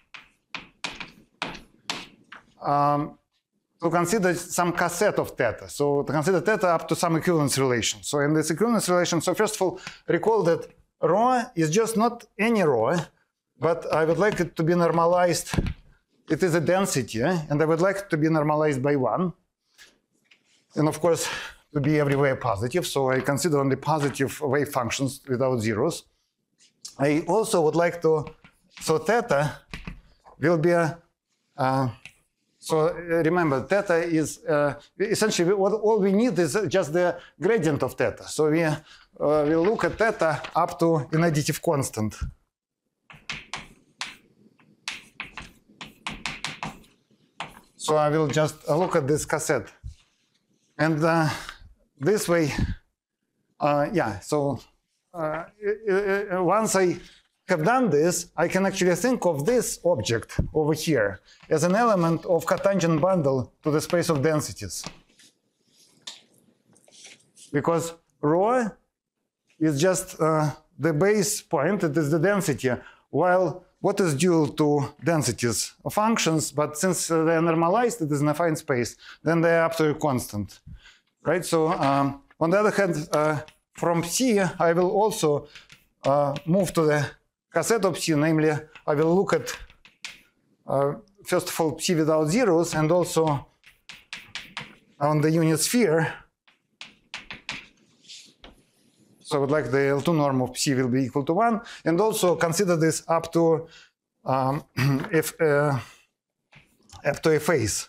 consider some cassette of theta. So to consider theta up to some equivalence relation. So in this equivalence relation, so first of all, recall that rho is just not any rho, but I would like it to be normalized. It is a density, and I would like it to be normalized by 1. And of course, to be everywhere positive. So I consider only positive wave functions without zeros. I also would like to, so theta will be a, so remember, theta is essentially all we need is just the gradient of theta. So we will look at theta up to an additive constant. So I will just look at this cassette. And this way, so once I have done this, I can actually think of this object over here as an element of cotangent bundle to the space of densities. Because rho is just the base point, it is the density, while what is dual to densities? Functions, but since they are normalized, it is an affine space, then they are absolutely constant, right? So on the other hand, from C, I will also move to the cassette of C, namely, I will look at, first of all, C without zeros, and also on the unit sphere. So I would like the L2 norm of C will be equal to 1, and also consider this up to up to a phase.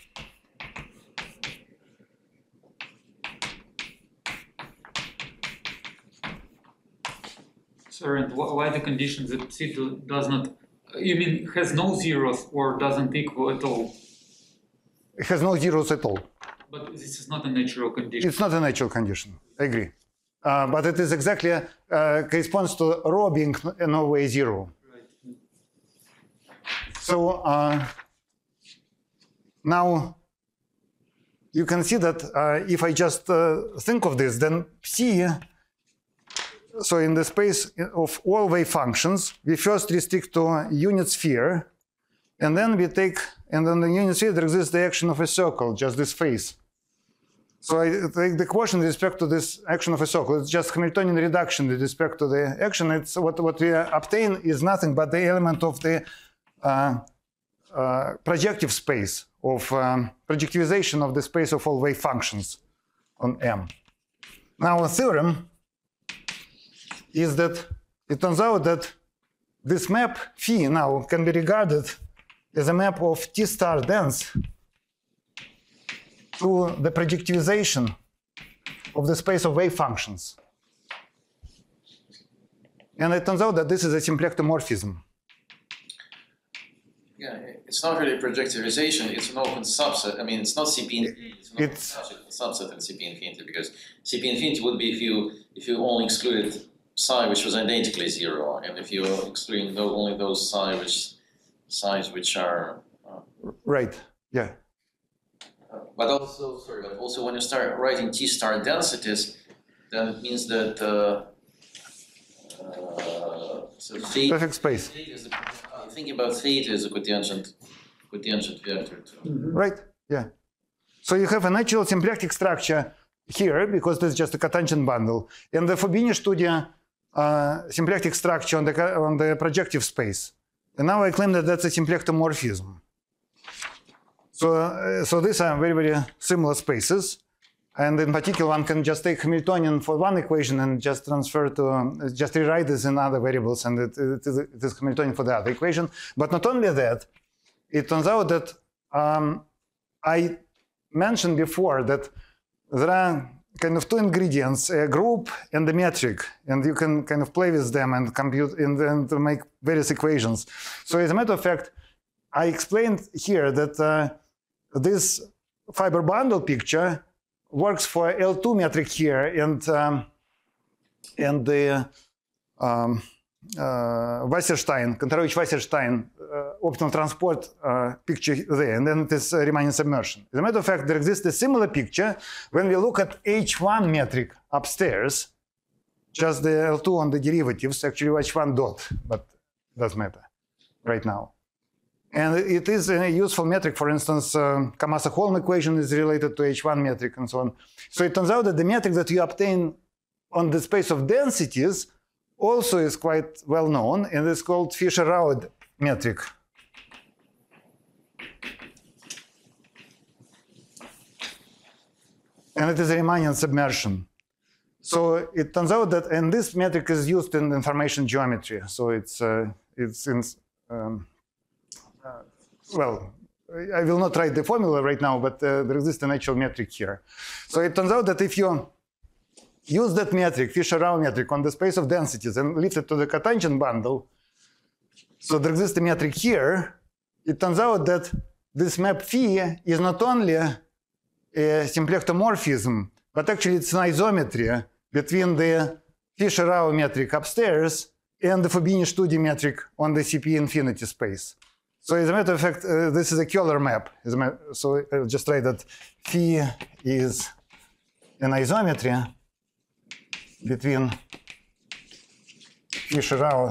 Sorry, and why the condition that C does not, you mean has no zeros or doesn't equal at all? It has no zeros at all. But this is not a natural condition. It's not a natural condition, I agree. But it is exactly, corresponds to rho being no way zero. Right. So now you can see that if I just think of this, then C, so in the space of all wave functions, we first restrict to unit sphere, and then we take, and then the unit sphere there exists the action of a circle, just this phase. So I take the quotient with respect to this action of a circle. It's just Hamiltonian reduction with respect to the action. It's what we obtain is nothing but the element of the projective space of projectivization of the space of all wave functions on M. Now a theorem is that it turns out that this map phi now can be regarded as a map of T star dense to the projectivization of the space of wave functions. And it turns out that this is a symplectomorphism. Yeah, it's not really projectivization, it's an open subset. I mean, it's not CP infinity, it's an open subset in CP infinity, because CP infinity would be if you only excluded psi, which was identically zero, and if you excluding only those psi's which are right. Yeah. But also when you start writing T star densities, then it means that so theta, Perfect space. thinking about theta as a cotangent vector too. Right. Yeah. So you have a natural symplectic structure here because this is just a cotangent bundle, and the Fubini-Studie symplectic structure on the projective space. And now I claim that that's a symplectomorphism. So these are very, very similar spaces. And in particular, one can just take Hamiltonian for one equation and just transfer to, just rewrite this in other variables, and it is Hamiltonian for the other equation. But not only that, it turns out that I mentioned before that there are kind of two ingredients, a group and a metric, and you can kind of play with them and compute and make various equations. So as a matter of fact, I explained here that this fiber bundle picture works for L2 metric here and the Wasserstein, Kontarovich-Wasserstein optimal transport picture there, and then it is Riemannian submersion. As a matter of fact, there exists a similar picture when we look at H1 metric upstairs, just the L2 on the derivatives, actually H1 dot, but it doesn't matter right now. And it is a useful metric. For instance, Kamasa-Holm equation is related to H1 metric and so on. So it turns out that the metric that you obtain on the space of densities also is quite well known, and it's called Fisher-Rao metric. And it is a Riemannian submersion. So it turns out that, and this metric is used in information geometry. So it's in, well, I will not write the formula right now, but there exists an actual metric here. So it turns out that if you use that metric, Fisher-Rao metric, on the space of densities and lift it to the cotangent bundle, so there exists a metric here, it turns out that this map phi is not only a symplectomorphism, but actually it's an isometry between the Fisher-Rao metric upstairs and the Fubini-Studie metric on the CP infinity space. So as a matter of fact, this is a Köhler map. So I'll just write that phi is an isometry between Fisher-Rao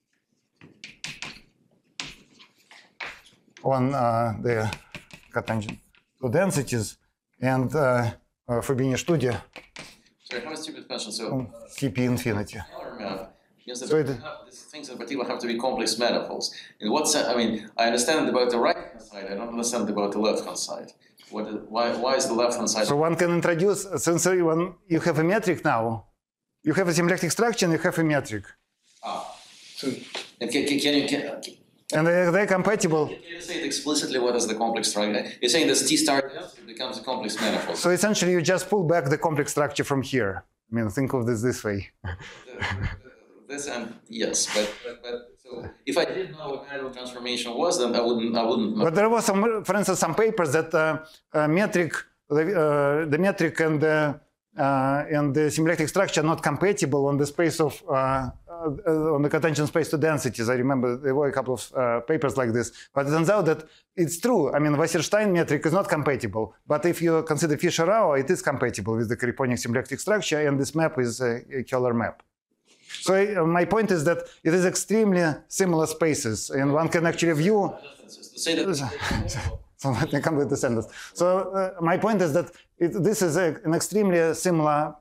on the cotangent to densities and Fubini-Studie Sorry, I have a stupid question. So CP infinity. Köhler map means that So these things in particular have to be complex manifolds. In what sense? I mean, I understand about the right-hand side. I don't understand about the left-hand side. Why is the left-hand side? So one can introduce, since when you have a metric now, you have a symplectic structure and you have a metric. And can And they're compatible. you say it explicitly? What is the complex structure? You're saying this T star becomes a complex manifold. So essentially, you just pull back the complex structure from here. I mean, think of this way. This and yes, but so if I didn't know what parallel transformation was, then I wouldn't. But there was some, for instance, some papers that metric, the metric and the symplectic structure are not compatible on the space of on the cotangent space to densities. I remember there were a couple of papers like this. But it turns out that it's true. I mean, Wasserstein metric is not compatible. But if you consider Fisher-Rao, it is compatible with the Kereponic symplectic structure, and this map is a Köhler map. So my point is that it is extremely similar spaces, and one can actually view. Say that. So let me complete the sentence. So my point is that this is an extremely similar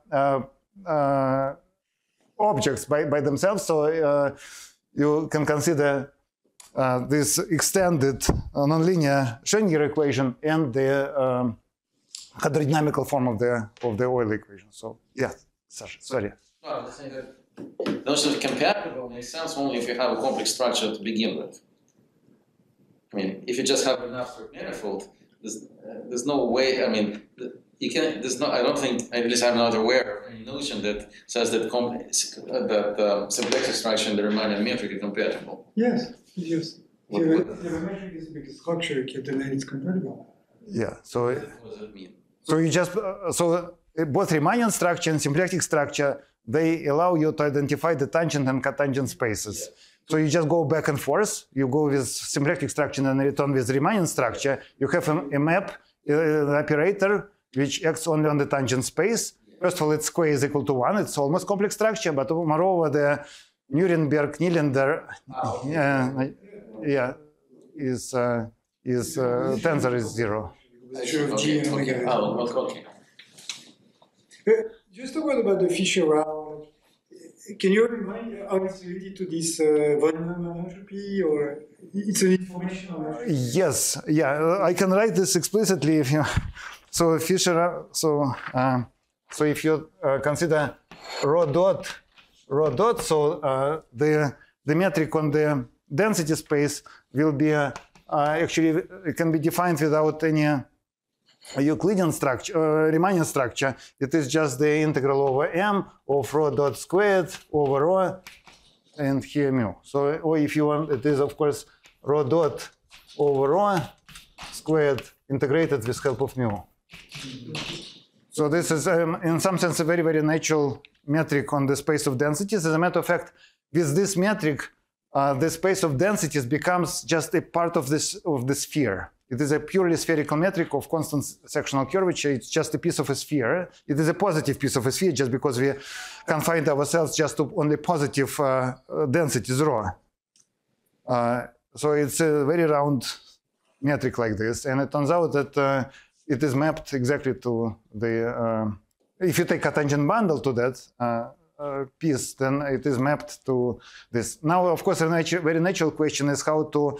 objects by themselves. So you can consider this extended nonlinear Schrödinger equation and the hydrodynamical form of the Euler equation. So yeah, Sasha, sorry. No, I'm saying that notion of compatible makes sense only if you have a complex structure to begin with. I mean, if you just have an absolute manifold, there's no way. I mean, you can. There's no. I don't think. At least I'm not aware of any notion that says that symplectic structure and the Riemannian metric are compatible. Yes, yes. If you have a metric is a big structure, then it's compatible. Yeah. So What does it mean? so you just both Riemannian structure and symplectic structure, they allow you to identify the tangent and cotangent spaces. So you just go back and forth. You go with symplectic structure and return with Riemannian structure. You have a map, an operator which acts only on the tangent space. First of all, its square is equal to 1. It's almost complex structure, but moreover, the Nuremberg-Nylander is tensor is 0. Okay. Oh, okay. Just a word about the Fischer-Rao. Can you remind how it's related to this volume entropy, or it's an informational entropy? Yes, yeah, I can write this explicitly if you. So Fischer, so if you consider rho dot, so the metric on the density space will be actually it can be defined without any Euclidean structure, Riemannian structure. It is just the integral over m of rho dot squared over rho and here mu. So, or if you want, it is of course rho dot over rho squared integrated with help of mu. So this is in some sense a very, very natural metric on the space of densities. As a matter of fact, with this metric, the space of densities becomes just a part of the sphere. It is a purely spherical metric of constant sectional curvature. It's just a piece of a sphere. It is a positive piece of a sphere just because we confined ourselves just to only positive densities rho. So it's a very round metric like this. And it turns out that it is mapped exactly to the, if you take a tangent bundle to that piece, then it is mapped to this. Now, of course, a very natural question is how to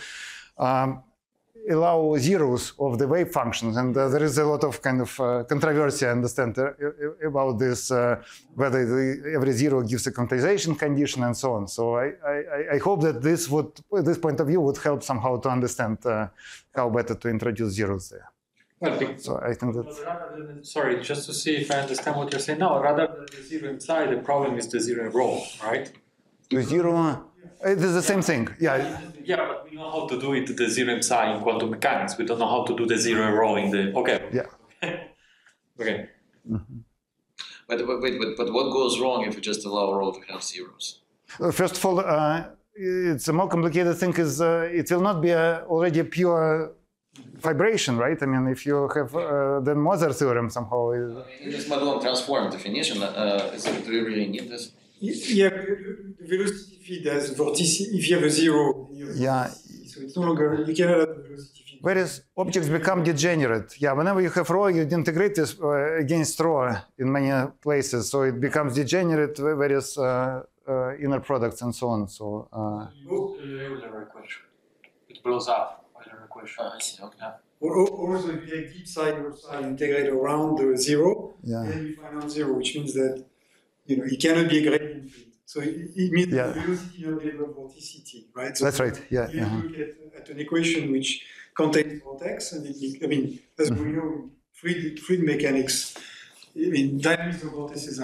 allow zeros of the wave functions, and there is a lot of kind of controversy, I understand, about this, whether every zero gives a quantization condition and so on. So I hope that this point of view would help somehow to understand how better to introduce zeros there. Well, so I think that. Sorry, just to see if I understand what you're saying now. Rather than the zero inside, the problem is the zero in rho, right? The zero. It is the same thing. Yeah. Yeah, but we know how to do it, the zero psi in quantum mechanics. We don't know how to do the zero in rho in the. Okay. Yeah. Okay. Mm-hmm. But what goes wrong if you just allow rho to have zeros? First of all, it's a more complicated thing. Is it will not be already a pure vibration, right? I mean, if you have the Moser theorem somehow. In this Madelung transform definition, do you really need this? Yeah, the velocity field has vorticity. If you have a zero, yeah. So it's no longer, you cannot have the velocity field. Whereas objects become degenerate. Yeah, whenever you have rho, you integrate this against rho in many places, so it becomes degenerate, various inner products and so on. So. Euler equation. It blows up. Euler equation. I see. Okay. Or also, if you take deep side or side, integrate around the zero, yeah. Then you find out zero, which means that it cannot be a gradient field. So it means the velocity not develop vorticity, right? So that's right. Yeah. You look at an equation which contains vortex, and as we know, fluid mechanics, dynamics of vortices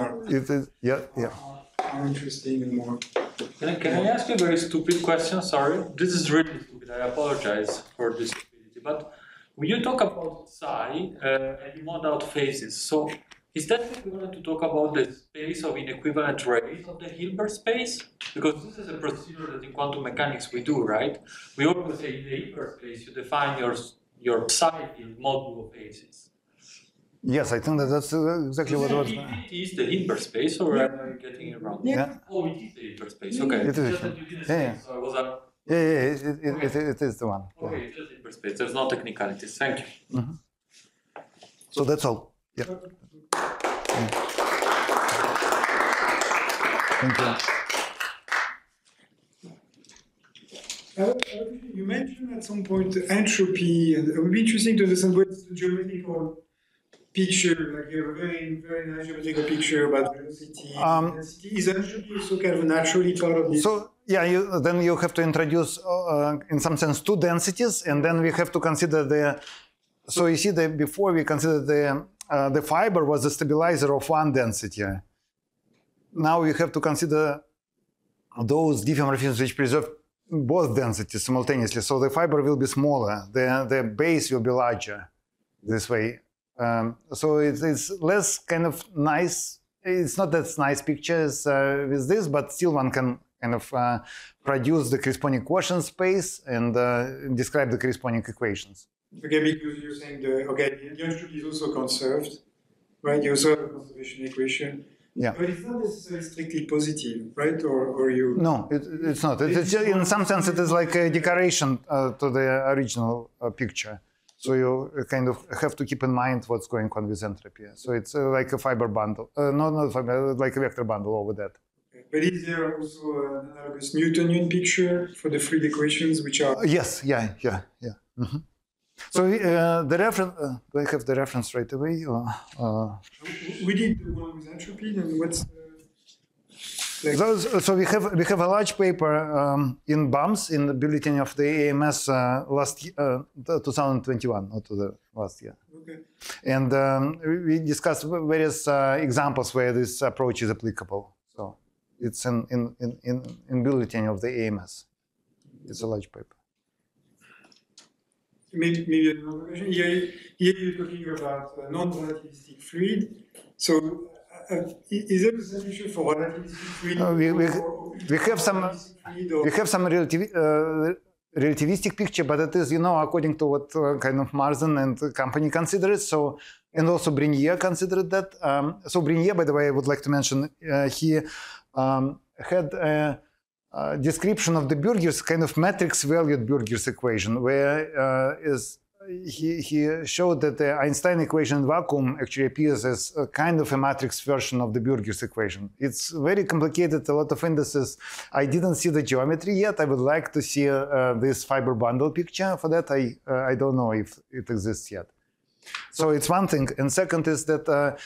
are interesting and more. Can I ask you a very stupid question? Sorry, this is really stupid. I apologize for this stupidity. But when you talk about psi and you mod out phases, so is that equivalent to talk about the space of inequivalent rays of the Hilbert space? Because this is a procedure that in quantum mechanics we do, right? We always say in the Hilbert space you define your psi field modulo phases. Yes, I think that's exactly what was. It is the Hilbert space, or am I getting it wrong? Yeah. Oh, it is the Hilbert space. Okay. It is. So I was it is the one. Okay, it's just Hilbert space. There's no technicalities. Thank you. Mm-hmm. So that's all. Yeah. Thank you. You mentioned at some point entropy, and it would be interesting to understand what's the geometrical picture, like you have a very, very nice geometrical picture about velocity, density. Is entropy also kind of naturally part of this? So yeah, then you have to introduce, in some sense, two densities, and then we have to consider the. So you see that before we considered the fiber was the stabilizer of one density. Now you have to consider those diffeomorphisms which preserve both densities simultaneously. So the fiber will be smaller, the base will be larger this way. So it's less kind of nice. It's not that nice pictures with this, but still one can kind of produce the corresponding quotient space and describe the corresponding equations. Okay, because you're saying the entropy is also conserved, right? You also have a conservation equation. Yeah. But it's not necessarily strictly positive, right? Or you? No, it's not. It's in some sense, it is like a decoration to the original picture. So you kind of have to keep in mind what's going on with entropy. So it's like a fiber bundle, not fiber, like a vector bundle over that. Okay. But is there also an analogous Newtonian picture for the fluid equations, which are? Yes, yeah. Mm-hmm. So the reference, do I have the reference right away? We did the one with entropy, and what's so we have a large paper in BAMS in the bulletin of the AMS last 2021, not to the last year. Okay. And we discussed various examples where this approach is applicable. So it's in bulletin of the AMS. It's a large paper. Maybe another question. Here you're talking about non-relativistic fluid. So is there a solution for relativistic fluid? We have some relativistic picture, but it is, according to what kind of Marsden and the company consider it. So, and also Brinier considered that. So Brinier, by the way, I would like to mention, he had a description of the Burgers, kind of matrix-valued Burgers equation, where he showed that the Einstein equation in vacuum actually appears as a kind of a matrix version of the Burgers equation. It's very complicated, a lot of indices. I didn't see the geometry yet. I would like to see this fiber bundle picture. For that, I don't know if it exists yet. So it's one thing. And second is that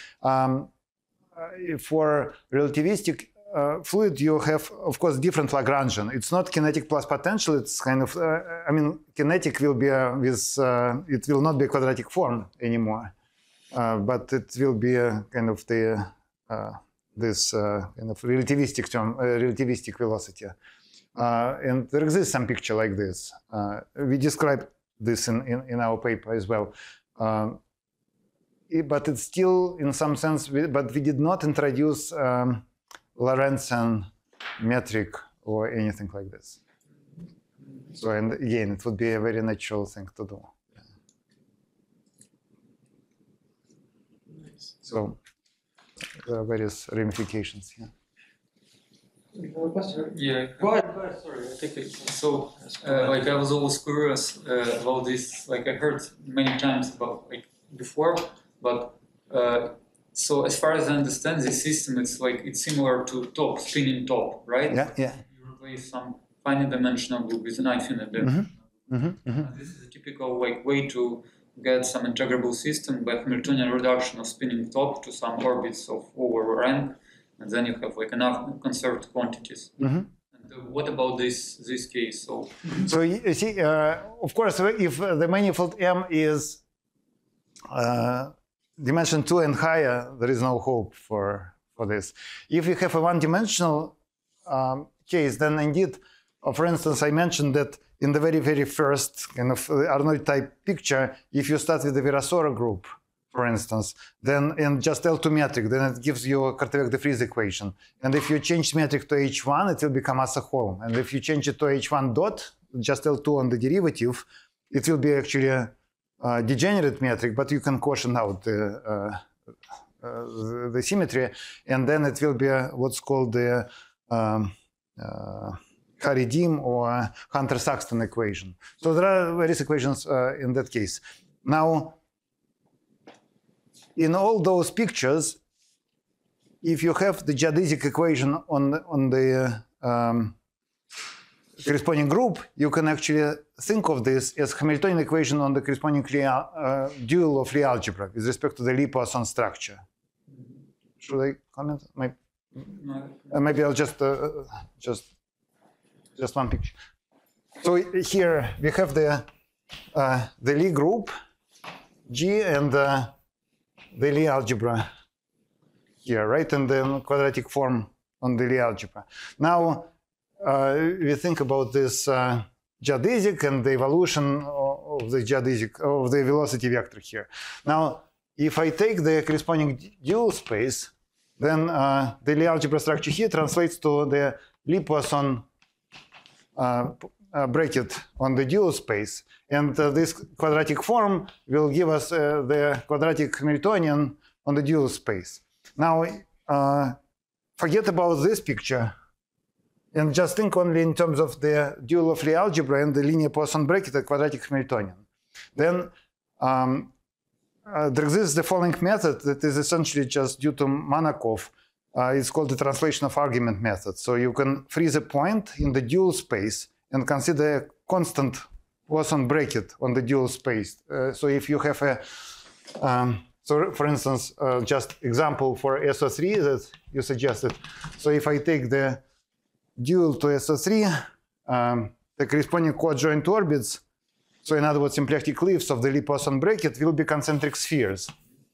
for relativistic fluid, you have, of course, different Lagrangian. It's not kinetic plus potential. It's kind of, kinetic will be it will not be a quadratic form anymore, but it will be kind of this kind of relativistic term, relativistic velocity. And there exists some picture like this. We describe this in our paper as well. But it's still, in some sense, but we did not introduce Lorentzian metric or anything like this. So, and again, it would be a very natural thing to do. So, there are various ramifications here. Yeah, go ahead, sorry, I take it. So, I was always curious about this, I heard many times about, before, but so as far as I understand this system, it's similar to spinning top, right? Yeah. You replace some finite dimensional group with an infinite dimensional group. And this is a typical way to get some integrable system by Hamiltonian reduction of spinning top to some orbits of over rank, and then you have enough conserved quantities. And what about this case? So you see, of course, if the manifold M is dimension 2 and higher, there is no hope for this. If you have a one-dimensional case, then indeed, for instance, I mentioned that in the very, very first kind of Arnold type picture, if you start with the Virasoro group, for instance, then in just L2 metric, then it gives you a Korteweg de Vries equation. And if you change metric to H1, it will become Assaholm. And if you change it to H1 dot, just L2 on the derivative, it will be actually a degenerate metric, but you can caution out the symmetry, and then it will be what's called the Haridim or Hunter-Saxton equation. So there are various equations in that case. Now, in all those pictures, if you have the geodesic equation on the corresponding group, you can actually think of this as Hamiltonian equation on the corresponding dual of Lie algebra with respect to the Lie-Poisson structure. Should I comment? Maybe I'll just one picture. So here we have the Lie group G and the Lie algebra here, right? And then quadratic form on the Lie algebra. Now we think about this geodesic and the evolution of the geodesic of the velocity vector here. Now, if I take the corresponding dual space, then the Lie algebra structure here translates to the Lie-Poisson bracket on the dual space, and this quadratic form will give us the quadratic Hamiltonian on the dual space. Now, forget about this picture and just think only in terms of the dual of Lie algebra and the linear Poisson bracket, the quadratic Hamiltonian. Then there exists the following method that is essentially just due to Manakov. It's called the translation of argument method. So you can freeze a point in the dual space and consider a constant Poisson bracket on the dual space. So if you have a, so for instance, just example for SO3 that you suggested. So if I take the dual to SO3, the corresponding coadjoint orbits, so in other words, symplectic leaves of the Lie-Poisson bracket will be concentric spheres.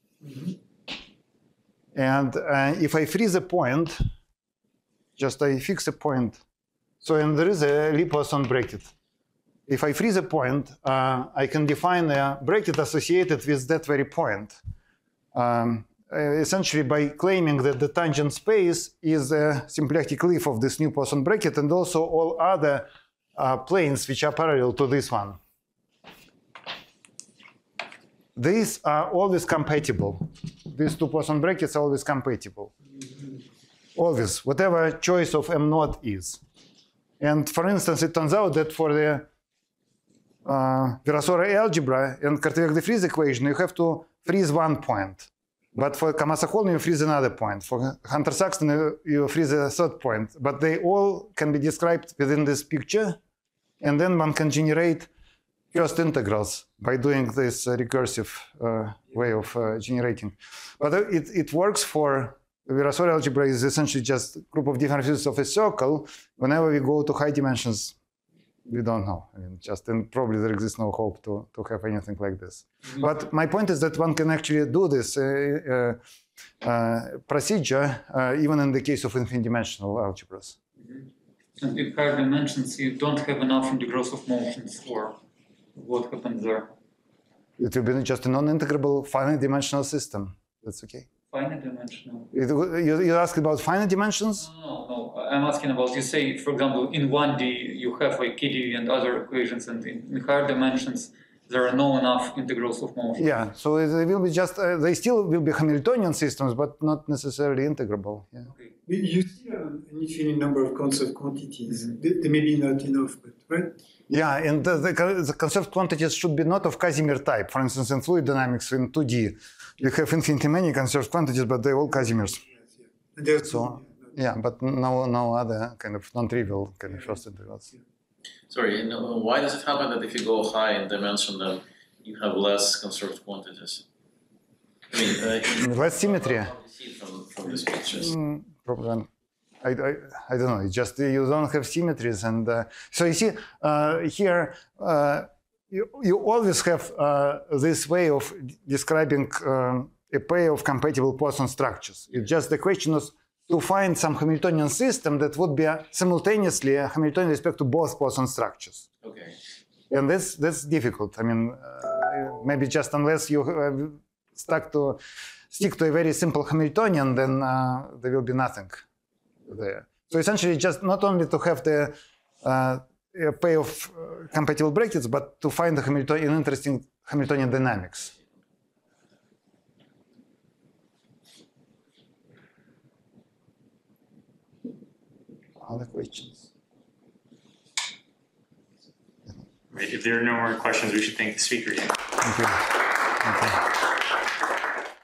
And if I freeze a point, just I fix a point, so and there is a Lie-Poisson bracket. If I freeze a point, I can define a bracket associated with that very point. Essentially by claiming that the tangent space is a symplectic leaf of this new Poisson bracket and also all other planes which are parallel to this one. These are always compatible. These two Poisson brackets are always compatible. Always, whatever choice of M naught is. And for instance, it turns out that for the Virasoro algebra and Korteweg-de Vries equation, you have to freeze one point. But for Kamasa-Holm, you freeze another point. For Hunter-Saxton, you freeze a third point. But they all can be described within this picture. And then one can generate first integrals by doing this recursive way of generating. But it works for Virasoro algebra is essentially just a group of different faces of a circle. Whenever we go to high dimensions, we don't know. I mean, just and probably there exists no hope to have anything like this. But my point is that one can actually do this procedure even in the case of infinite-dimensional algebras. And in higher dimensions, you don't have enough integrals of motions, or what happens there? It will be just a non-integrable finite-dimensional system. That's okay. Finite dimensional? You asked about finite dimensions? No. I'm asking about, you say, for example, in 1D, you have like KdV and other equations, and in higher dimensions, there are no enough integrals of motion. Yeah, so they will be just, they still will be Hamiltonian systems, but not necessarily integrable. Yeah. Okay. You still have an infinite number of conserved quantities. They may be not enough, but right? Yeah, and the conserved quantities should be not of Casimir type. For instance, in fluid dynamics in 2D, you have infinitely many conserved quantities, but they're all Casimirs. Yes. So, yeah, but no other kind of non-trivial kind of first integrals. Sorry, why does it happen that if you go high in dimension, then you have less conserved quantities? I mean, less symmetry. How do you see it from these pictures? Problem. I don't know. It's just you don't have symmetries, and so you see here you always have this way of describing a pair of compatible Poisson structures. It's just the question is to find some Hamiltonian system that would be simultaneously a Hamiltonian with respect to both Poisson structures. Okay. And that's difficult. I mean, maybe just unless you stick to a very simple Hamiltonian, then there will be nothing there. So essentially, just not only to have the a pair of compatible brackets, but to find an interesting Hamiltonian dynamics. Other questions? Right, if there are no more questions, we should thank the speaker again. Thank you. Thank you.